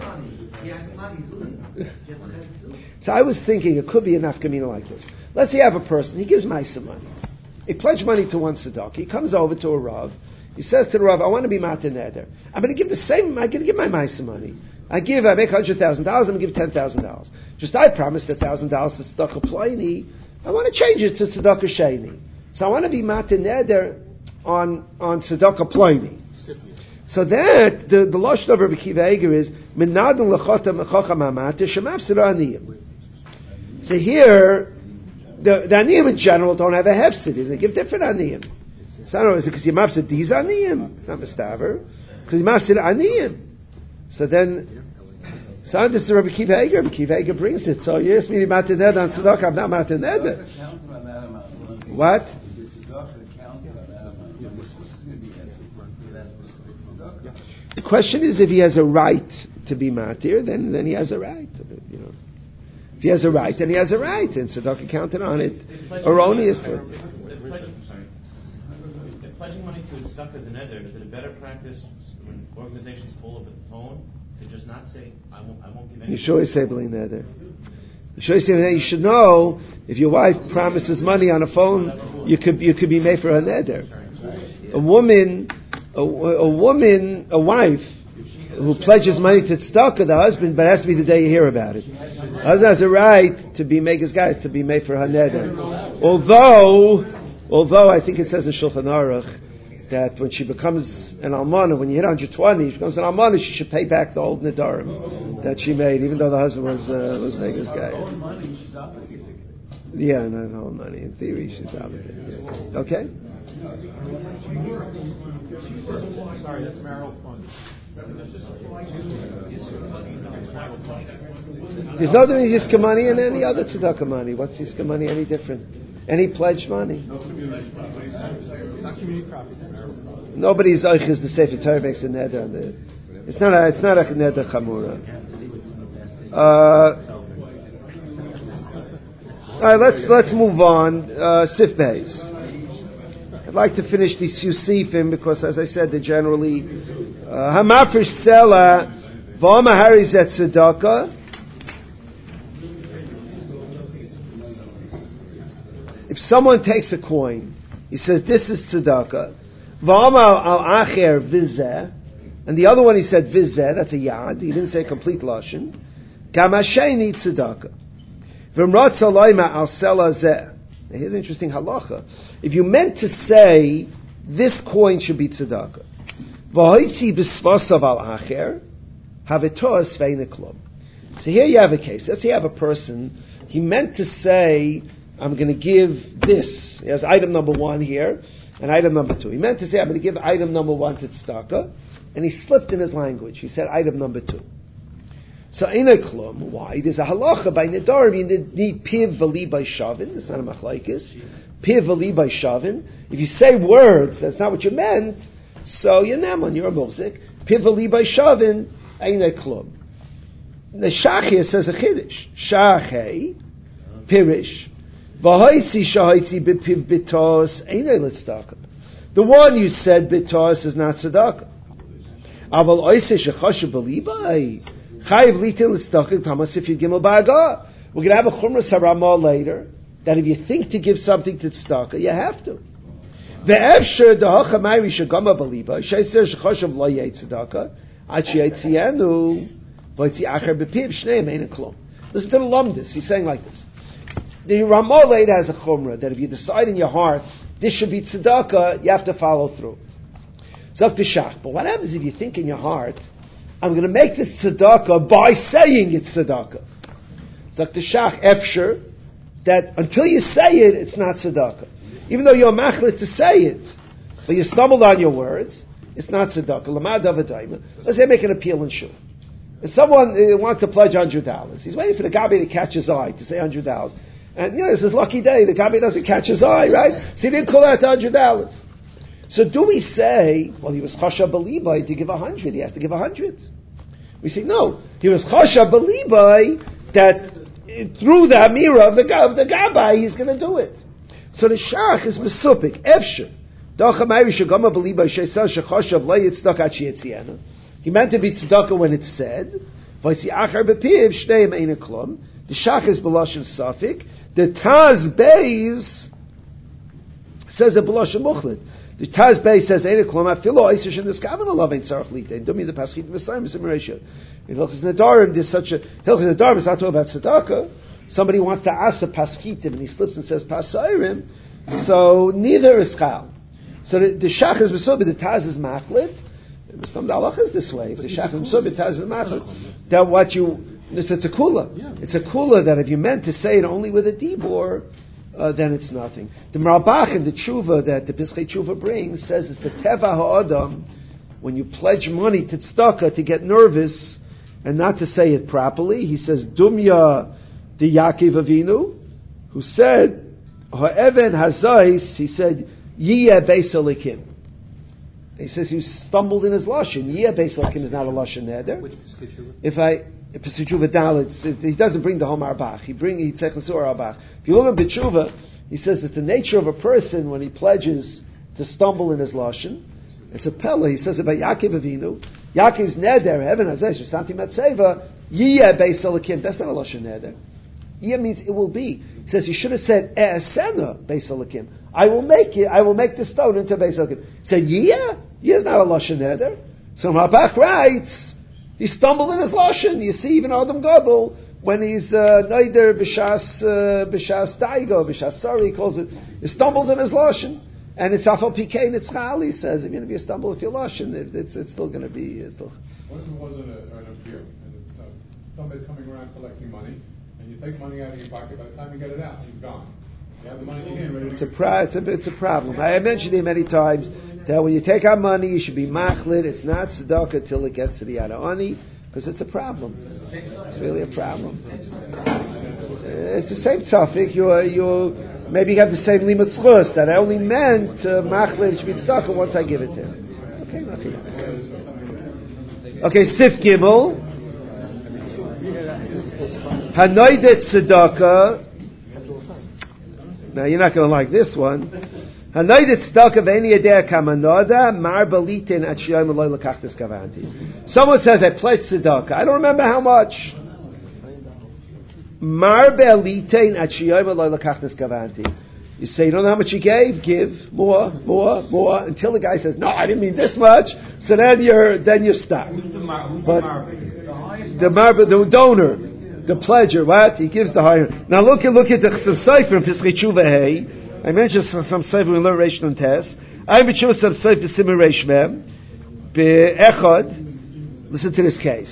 So I was thinking it could be a nafkamina like this. Let's say you have a person, he gives Maisa money. He pledged money to one tzedakah. He comes over to a Rav. He says to the Rav, I want to be matin neder. I'm going to give the same, I'm going to give my Maisa money. I give, I make one hundred thousand dollars, I'm going to give ten thousand dollars. Just I promised one thousand dollars to tzedakah pliny. I want to change it to tzedakah sheni. So I want to be matin neder on, on tzedakah pliny. So that, the, the Lashon of Rabbi Kiva Eger is, Minadun l'chotam l'chocham ha'mateh shemafsed aniyim. So here, the, the aniyim in general don't have a hefsid. They give different aniyim. So I don't know, is it because you mafsid these aniyim? Not mistaver. Because you mafsid aniyim. So then, so this is Rabbi Kiva Eger. Rabbi Kiva Eger brings it. So you ask me to matin neder on tzedakah, I'm not matin neder. What? The question is, if he has a right to be matir, then then he has a right. You know, if he has a right, then he has a right, and tzedakah counted on it erroneously. If pledging money to tzedakah is an eder, is it a better practice when organizations pull up a phone to just not say, I won't, I won't give any? You should always say b'li neder. You should always say that. You should know if your wife promises money on a phone, you could you could be made for her neder. A woman. A, a woman, a wife, who pledges money to tzedakah, the husband, but it has to be the day you hear about it. The husband has a right to be make his guys to be made for her neder. Although, although I think it says in Shulchan Aruch that when she becomes an almana, when you hit one hundred twenty, she becomes an almana, she should pay back the old nedarim that she made, even though the husband was uh, was making his guy. Yeah, no, no money. In theory, she's obligated. Yeah. Okay. Sorry, that's marital funds. There's no difference in Yiska money and any other tzedakah money. What's Yiska money any different? Any pledged money? Nobody's oiches the Sefer Torah makes a neder on it. It's not a, it's not a neder chamura. Uh, all right, let's let's move on. Uh, Sif Beis. I'd like to finish these few sifim because, as I said, they're generally hamafresh sela v'amahari zet tzedakah. If someone takes a coin, he says, "This is tzedakah." V'amar al acher v'zeh, And the other one he said vizeh, that's a yad. He didn't say complete lashon. Gamasheni tzedakah. V'mratz alayma al sela zeh. Now here's an interesting halacha. If you meant to say this coin should be tzedakah, v'hoitzi b'svasav al acher, havetos ve'neklum. So here you have a case. Let's say you have a person, he meant to say, I'm going to give this. He has item number one here, and item number two. He meant to say, I'm going to give item number one to tzedakah, and he slipped in his language. He said item number two. So in a klum, why? There's a halacha by nedarim. You need piv v'li by shavin. It's not a machlaikis. Piv v'li by shavin. If you say words, that's not what you meant. So you're neman, you're a muzik. Piv v'li by shavin. In a klum. The shachir says a chiddush. Shachei pirish v'hoitzi shahoitzi b'piv bitos ein litzedakah. The one you said bitos is not tzedakah. Aval oisei shechashu b'libai. Chayiv litin l'tzedakah tamasif yigimel ba'agah. We're going to have a chumras haramah later that if you think to give something to tzedakah, you have to. Ve'efsher dehacha mayri shegama b'libai sheiser shechashu v'lo tzedakah ad she'etzienu. Listen to the lumdis. He's saying like this. The Ramah later has a chumrah that if you decide in your heart this should be tzedakah, you have to follow through. Zok Shach. But what happens if you think in your heart, I'm going to make this tzedakah by saying it's tzedakah? Zok Shach efsher that until you say it, it's not tzedakah. Even though you're machlit to say it, but you stumbled on your words, it's not tzedakah. Lamad avadayma. Let's say make an appeal in shul. And someone uh, wants to pledge one hundred dollars. He's waiting for the Gabi to catch his eye, to say one hundred dollars. And, you know, it's his lucky day. The Gabi doesn't catch his eye, right? So he didn't call out one hundred dollars. So do we say, well, he was chasha b'libai to give one hundred. He has to give one hundred. We say, no. He was chasha b'libai that uh, through the Amira of the, of the Gabi, he's going to do it. So the Shach is mesupik. Efsher. Dacha mayri shegama b'libai sheisel shechasha v'lei yitzdak at she'etziena. He meant to be tzedakah when it's said. The shach is b'lashon safik. The Taz Beis says a b'lashon muchlit. The Taz Beis says ein klum afilo oisish in this kavan alav ein tzarich litein. Don't mean the paschit v'sayim v'simirasha. In Hilchos Nedarim, there's such a Hilchos Nedarim is not talking about tzedakah. Somebody wants to ask a paschitim and he slips and says pasayrim. So neither is chal. So the, the shach is b'sobi. The Taz is machlit. Some halach is this way. If the shach Subit has a matter, that what you it's, it's a kula. It's a kula that if you meant to say it only with a dibor, uh, then it's nothing. The Marabach and the tshuva that the Pischei Tshuva brings says it's the teva ha'adam when you pledge money to tzedakah to get nervous and not to say it properly. He says Dumya the Yaakov Avinu who said ha'even hazais. He said Yiyeh beis elikim. He says he stumbled in his lashon. Yiyeh beis elikim is not a lashon neder. If I if Peshuva Dalit, he doesn't bring the home arbach. He bring he tzechasur arbach. If you look at Peshuva, he says it's the nature of a person when he pledges to stumble in his lashon. It's a pella. He says about Yaakov Avinu. Yaakov's neder heaven hazeh shestamti matzeva Yiyeh beis elikim. That's not a lashon neder. Yiyeh means it will be. He says you should have said e'asena beis elikim. I will make it. I will make the stone into beis elikim. He said Yiyeh. Yiyeh is not a lashon neder. So Rabach writes he stumbled in his lashon. You see, even Adam Gadol when he's neider b'shas b'shas daigo b'shas sorry he calls it. He stumbles in his lashon, and it's afal pikein it's chal. He says even if you stumble with your lashon, it, it's it's still going to be. It's still. What if it wasn't a, an appeal and uh, somebody's coming around collecting money, and you take money out of your pocket. By the time you get it out, you've gone. You have the money in your hand ready It's to a, pra- it's, a, it's a problem. I mentioned it many times that when you take out money, you should be machlit. It's not tzedakah till it gets to the Adoni, because it's a problem. It's really a problem. It's the same topic. You you maybe you have the same limit schus that I only meant uh, machlit. It should be tzedakah once I give it to him. Okay, okay. Okay, Sif Gimel. Hanoidet tzedakah. Now you're not going to like this one. Hanoidet tzedakah ve'eni yedei kamanoda mar balitin at shiyom eloi lekachtes kavanti. Someone says I pledged tzedakah. I don't remember how much. Mar balitin at shiyom eloi lekachtes kavanti. You say, you don't know how much you gave? Give more, more, more, until the guy says, no, I didn't mean this much. So then you're, then you're stuck. But the marba, the donor, the pledger, what? He gives the higher. Now look at, look at the Chsav Sofer in Pischei Tshuva Hey. I mentioned some, some Sofer we learn Reish Nun Tes. I'm B'Tshuva Chsav Sofer Siman Reish Mem. Be'echad. Listen to this case.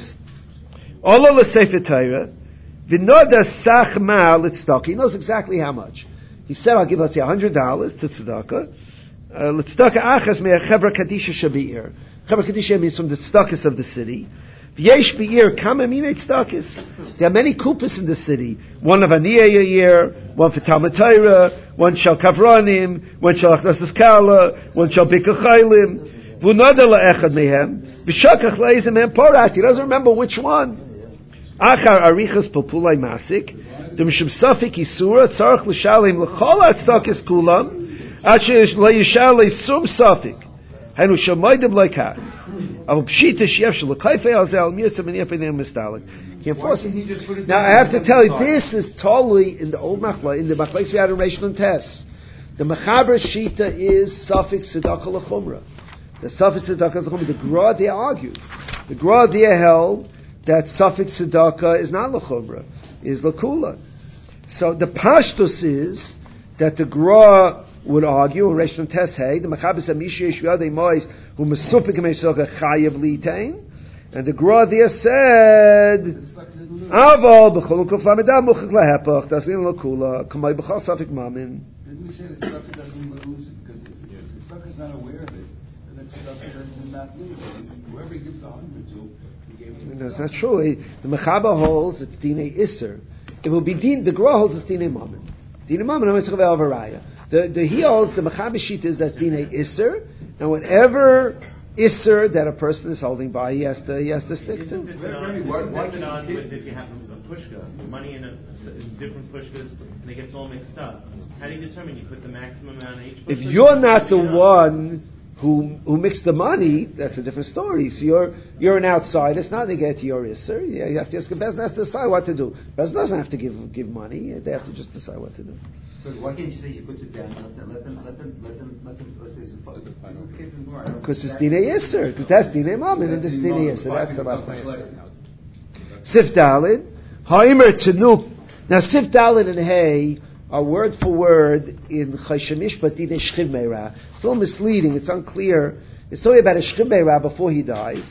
Olo l'Sefer Torah. V'noda sach ma l'tzedakah. He knows exactly how much. He said, I'll give, let's say, one hundred dollars to tzedakah. L'tzedakah achas me'achevra kadisha shabi'ir. Chevra kadisha means from the tzedakahs of the city. V'yesh bi'ir kama minei tzedakahs. There are many kupas in the city. One of aniyah a year, one for Talmud Torah, one shall kavranim, one shall achnasas kala, one shall bikach chaylim. V'noda la'echad mehem. V'shakach le'ezem mehem porat. He doesn't remember which one. Achar arichas populai masik. The mishum safik isura tzarich l'shalim l'chol atzedakos kulam asher le'yishal le'sum safik hanu shamaydim le'kach avu pshita sheyev shel l'kaifei al zeh al mitzvah and yefei ne'em mistalik. Can't force it. Now I have to tell you, this is totally in the old machla, in the machlekes we had in Reish Nun Tes. The mechaber shita is safik tzedakah l'chumra. The safik tzedakah l'chumra. The Gra there argued. The Gra there held that safik tzedakah is not l'chumra, is l'kula. So the pashtus is that the Gra would argue in Reish Nun Tes Hey, the Machabes Amishi Yesh Yadei Mois who Mesupik Meisokah Chayev Litain, and the Gra there said Aval b'chol ukuf lamedav muchik lahepach tasvin l'kula kamay b'chol safik mamin. Didn't we say that tzedakah doesn't lose it because if the tzedakah is not aware of it, then the tzedakah does not lose it. Whoever he gives a hundred to, he gave it. No, it's not true. The Mechaba holds it's dinei iser. It will be din. The Gra holds it's dinei mammon. Dinei mammon is a varaya. The the he holds the Mechaber sheet is that dinei iser, and whatever iser that a person is holding by, he has to he has to stick to. What's it on with if you have a pushka, money in, a, in different pushkas, and it gets all mixed up? How do you determine? You put the maximum amount in each pushka? If you're not the one who who mixed the money, that's a different story. So you're you're an outsider. It's not to get to your iser. Yeah, you have to ask the Bezdin has to decide what to do. Bezdin doesn't have to give give money. They have to just decide what to do. So why can't you say you put it down? Let them, let them, let them, let them, let them, let's say it's because it's dinei iser. Because that's dinei mammon and this dinei iser. That's the last one. Sif Dalid, Haimer Tanuk. Now Sif Dalid and Hay are word for word in Chayshamish Batidei Shchiv Meira. It's a little misleading. It's unclear. It's talking about a Shchiv Meira before he dies.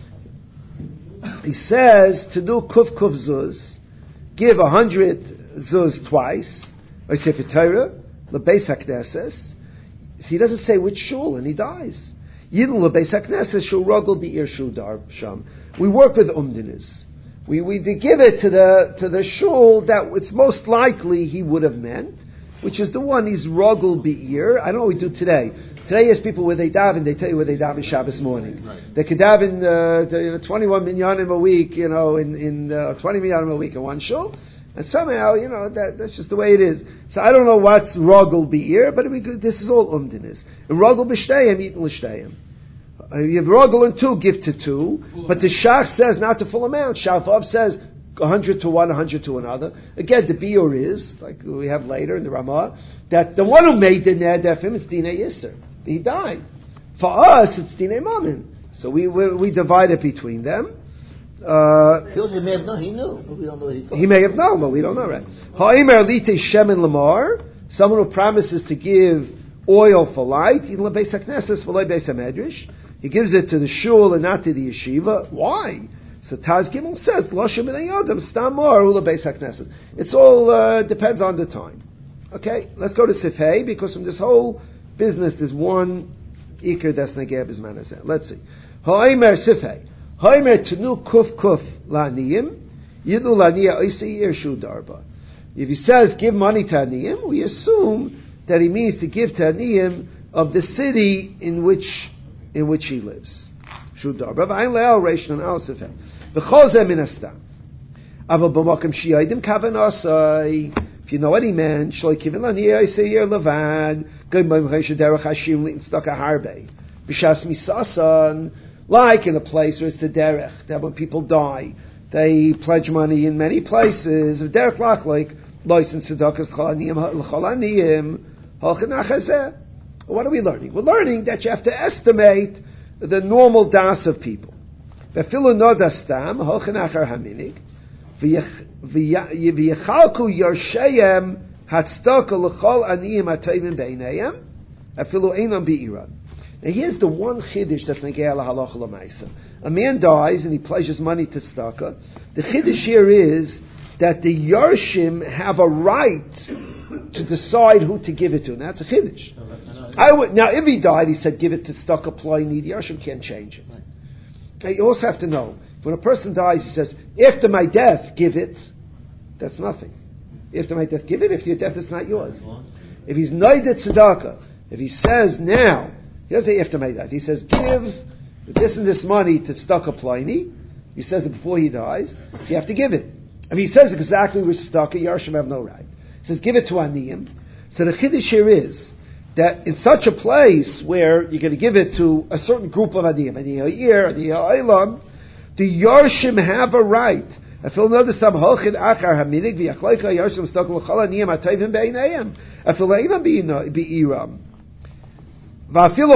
He says to do Kuf Kuf Zuz, give a hundred Zuz twice. Or Sefer Torah, Lebeis HaKnesses. He doesn't say which shul, and he dies. Yidl Lebeis HaKnesses shul rogel be'ir shul dar sham. We work with umdinis. We we give it to the to the shul that it's most likely he would have meant, which is the one he's rogel be'ir. I don't know what we do today. Today is people where they daven, they tell you where they daven Shabbos morning. Right. They could daven uh, to, you know, twenty-one minyanim a week, you know, in in uh, twenty minyanim a week in one shul. And somehow, you know, that, that's just the way it is. So I don't know what's Rogel Be'ir, but we, this is all Umdinis. Rogel B'shteyim, Eaton L'shteyim. Uh, you have Rogel and two, give to two. But the Shach says not the full amount. Shalvav says a hundred to one, a hundred to another. Again, the Be'ir is, like we have later in the Ramah, that the one who made the Neder for him, it's Dinei Yisr. He died. For us, it's Dinei Mammon. So we, we, we divide it between them. Uh, he may have known, he knew, but we don't know that he thought. He may have known, but we don't know, right? Ha'imer lite shemen lamar, someone who promises to give oil for light, he gives it to the shul and not to the yeshiva. Why? So Taz Gimel says, it's all uh, depends on the time. Okay, let's go to Sifhei, because from this whole business, there's one Iker that's Negeb is Manaseh. Let's see. Ha'imer Sifhei. Haimer tenu kuf kuf la'niyim, yidnu la'niyah oisei irshu darba. If he says give money to aniyim, we assume that he means to give to aniyim of the city in which in which he lives. Shu darba. V'ayin le'al reish nun al sefeh. V'chol zeh min hastam. Aval b'makom shi'aydim kavan asai. If you know what he meant, shloi kivin la'niyah oisei ir levad. G'im b'im chesed derech hashim li'in tzedakah harbe. B'shas misasan. Like in a place where it's the derech, that when people die, they pledge money in many places. Derech lach like license tzedakahs chalaniyim l'chalaniyim What are we learning? We're learning that you have to estimate the normal das of people. Now here's the one chiddush that's negei lahalacha l'maisa. A man dies and he pledges money to tzedakah. The chiddush here is that the yarshim have a right to decide who to give it to. Now that's a chiddush. I would, now if he died, he said give it to tzedakah pliny. The yarshim can't change it. Now you also have to know, when a person dies, he says, after my death, give it. That's nothing. After my death, give it. If your death is not yours. If he's noided tzedakah, if he says now, he doesn't say after my death. He says, give this and this money to tzedakah pliny. He says it before he dies. So you have to give it. If he says exactly where tzedakah, yarshim have no right. He says, give it to aniyim. So the chiddush here is that in such a place where you're going to give it to a certain group of aniyim, aniyim ha'ir, aniyim ha'olam, the yarshim have a right. Afil notice some holchin achar haminig v'yachloika yarshim tzedakah l'chol aniyim ha'tovim be'inayim. Afil le'inam be'iram. Even if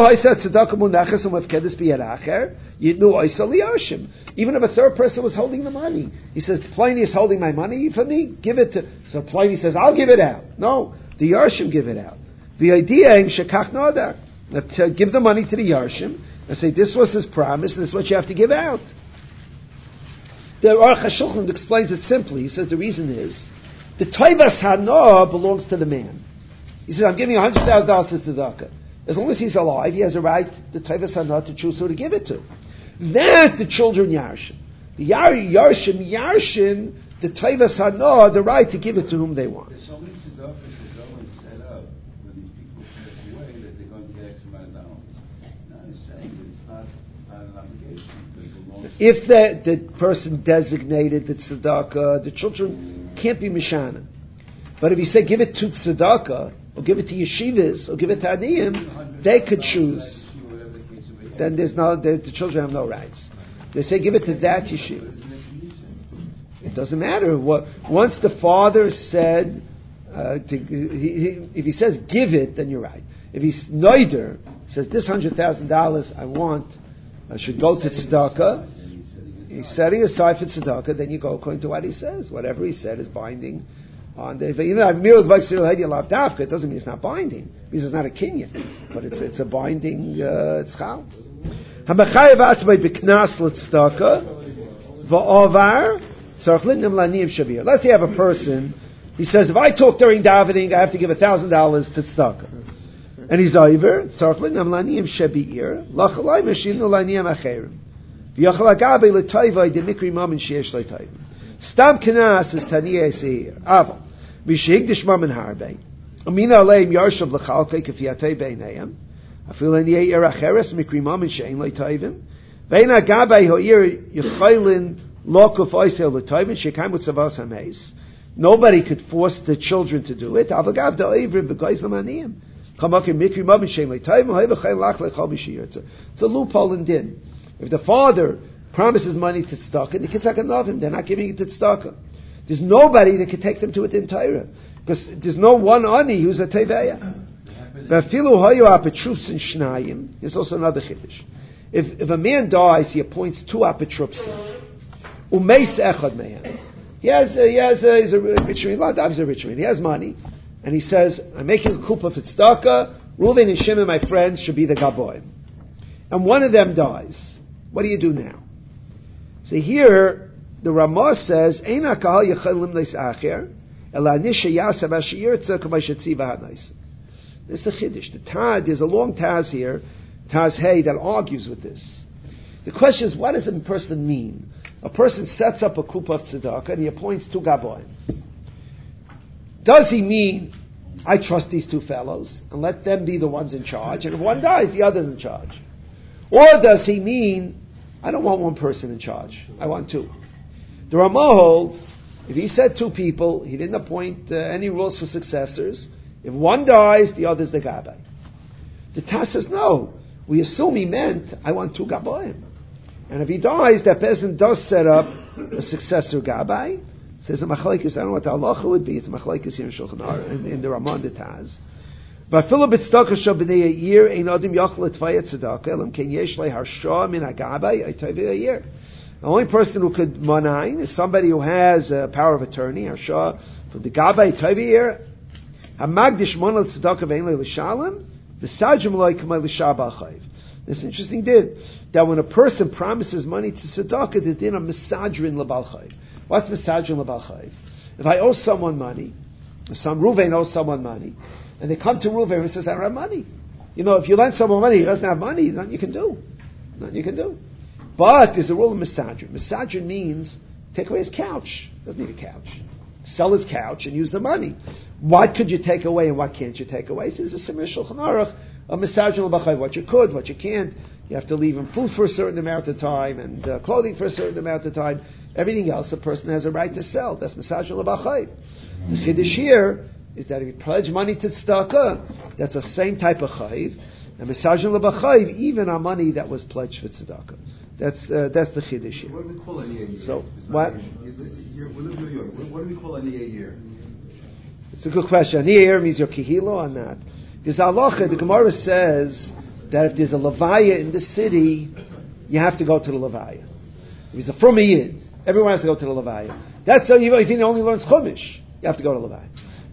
a third person was holding the money, he says, Pliny is holding my money for me, give it to... So Pliny says, I'll give it out. No, the Yarshim give it out. The idea is, to give the money to the Yarshim, and say, this was his promise, and this is what you have to give out. The Aruch HaShulchan explains it simply. He says, the reason is, the Toivas Hana belongs to the man. He says, I'm giving one hundred thousand dollars to tzedakah. As long as he's alive, he has a right, the Toivas Hana, to choose who to give it to. That the children Yarshin. The Yar, Yarshin, Yarshin, the Toivas Hana, the right to give it to whom they want. There's so many tzedakahs that government set up when these people pass away that they're going to get X amount of dollars. Now he's saying that it's not, it's not an obligation. If the, the person designated the tzedakah, the children can't be mishana. But if he said give it to tzedakah, or give it to yeshivas, or give it to aniyim, they could choose. Then there's no, the, the children have no rights. They say give it to that yeshiva. It doesn't matter. What, once the father said, uh, to, he, he, if he says give it, then you're right. If he's noider, says this hundred thousand dollars I want, I should go to tzedakah. He's setting aside for tzedakah. Then you go according to what he says. Whatever he said is binding. On the, you know, it doesn't mean it's not binding because it's not a kinyan, but it's it's a binding tzchal. Let's say you have a person. He says, if I talk during davening, I have to give a thousand dollars to tzedakah, and he's over. Stam kenas is taniya seir. Aval. V'shehigdish mamen harbe. Amina aleim yarshav l'chalkei k'fiyatei beinayim. Afil en yei er acheres mikri mamen she'en l'toivim. Vein agabei ho'ir yichaylin lokuf oisel l'toivim she'kaim utzavas hameis. Nobody could force the children to do it. Avagav da'ivrim v'goyz l'maniyim. Chamakim mikri mamen she'en l'toivim ho'ir v'chayl lach l'chol b'shiyirtza. It's a loophole in din. If the father promises money to tzedakah, and the kids are going to love him, they're not giving it to tzedakah. There's nobody that can take them to it in Torah. Because there's no one ani who's a teveya. There's also another chiddush. If, if a man dies, he appoints two apetrupsim. Umeis echad mehem. He has, a, he has a, he's a rich man, Ladav is a rich man. He has money, and he says, I'm making a kuppah for tzedakah, Reuven and Shimon, my friends, should be the gaboim. And one of them dies. What do you do now? So here, the Ramah says, "Eina kahal yechalim leis acher, ela nisha yasav ashiyirtza k'may shetziva hanais." This is a chiddush. The Taz, there's a long Taz here, Taz Hey, that argues with this. The question is, what does a person mean? A person sets up a kuppah of tzedakah and he appoints two gaboim. Does he mean, I trust these two fellows and let them be the ones in charge, and if one dies, the other's in charge? Or does he mean, I don't want one person in charge. I want two. The Ramah holds, if he said two people, he didn't appoint uh, any rules for successors. If one dies, the other's the gabbai. The Taz says, no. We assume he meant, I want two gabayim. And if he dies, that person does set up a successor gabbai. Says a machlekes, I don't know what the halacha would be. It's a machlekes here in Shulchan Aruch, in, in the Ramah and the Taz. But Philip tzedakah shel b'nei a year ein adam yachol etvayet tzedakah elam ken yesh lei harsha min hagabay etvayet a year. The only person who could manain is somebody who has a power of attorney, harsha from the gabay etvayet a year. Hamagdish monal tzedakah ve'en lei l'shalom v'sajim loi k'may l'shabah chayiv. This interesting did that when a person promises money to tzedakah, there's din of misajrin l'bal chayiv. What's misajrin l'bal chayiv? If I owe someone money, if some Ruvain owes someone money, and they come to Ruvain and says, I don't have money. You know, if you lend someone money, he doesn't have money, there's nothing you can do. Nothing you can do. But there's a rule of misajrin. Misajrin means take away his couch. Doesn't need a couch. Sell his couch and use the money. What could you take away and what can't you take away? So there's a Simir Shulchan Aruch, a misajrin l'bachai, what you could, what you can't. You have to leave him food for a certain amount of time and uh, clothing for a certain amount of time. Everything else, a person has a right to sell. That's misajrin l'bachai. The chiddush here is that if you pledge money to tzedakah, that's the same type of chayiv. And misajrin l'bachai, even on money that was pledged for tzedakah. That's uh, that's the chiddush here. What do we call an year? So what? We live in New York. What do we call an year? It's a good question. Aniyah means your kihilo on that. There's halacha. The Gemara says that if there's a levaya in the city, you have to go to the levaya. If it's a from a yid, everyone has to go to the levaya. That's even if he only learns chumash, you have to go to the levaya.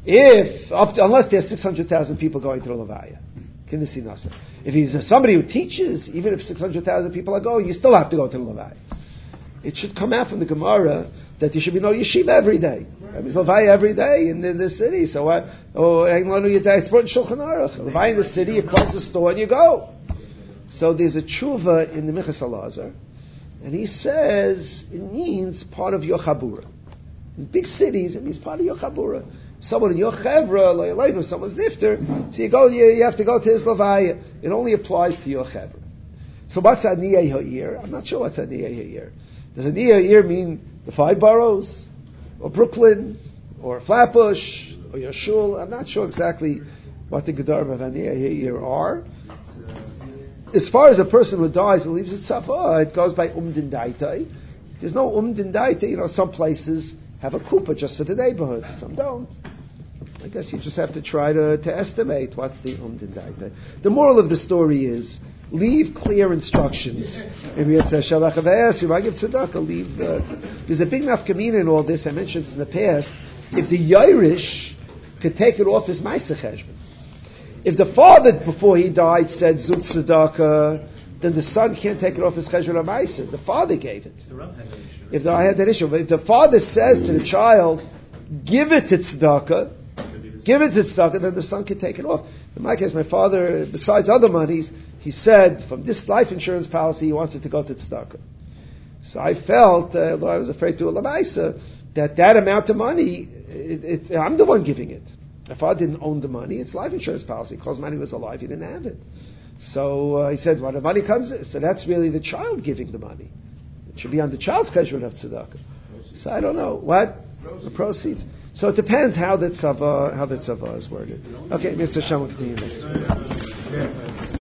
If up to, unless there's six hundred thousand people going to the levaya, kinesi nasa. If he's somebody who teaches, even if six hundred thousand people are going, you still have to go to the levaya. It should come out from the Gemara that there should be no yeshiva every day. There's levaya every day in, in the city. So what? Oh, it's brought in Shulchan Aruch. Levaya in the city, you close the store and you go. So there's a tshuva in the Minchas Elazar, and he says it means part of your chabura. In big cities, it means part of your chabura. Someone in your chevra, like if someone's nifter, so you go, you, you have to go to his levaya. It only applies to your chevra. So what's aniyah ha'ir? I'm not sure what's aniyah ha'ir. Does aniyah ha'ir mean the five boroughs, or Brooklyn, or Flatbush, or your shul? I'm not sure exactly what the gedarim of aniyah ha'ir are. As far as a person who dies and leaves it tzafah, it goes by umdin daitai. There's no umdin daitai. You know, some places have a kupa just for the neighborhood. Some don't. I guess you just have to try to, to estimate what's the umdin daitai. The moral of the story is leave clear instructions. If you say shalach avayas, you might give tzedakah. Leave. Uh, there's a big nafkamina in all this. I mentioned in the past. If the Yairish could take it off his ma'aseh cheshbon. If the father, before he died, said Zut Tzedakah, then the son can't take it off his Cheshbon HaMaaseh. The father gave it. If the, I had that issue. If the father says to the child, give it to Tzedakah, give it to Tzedakah, then the son can take it off. In my case, my father, besides other monies, he said, from this life insurance policy, he wants it to go to Tzedakah. So I felt, uh, though I was afraid to a Lamaisa, that that amount of money, it, it, I'm the one giving it. My father didn't own the money. It's life insurance policy. Because money was alive, he didn't have it. So uh, he said, when the money comes, so that's really the child giving the money. It should be on the child's cheshbon of tzedakah. So I don't know. What? The proceeds. So it depends how the tzava, how the tzava is worded. Okay, Mister Hashem will continue next.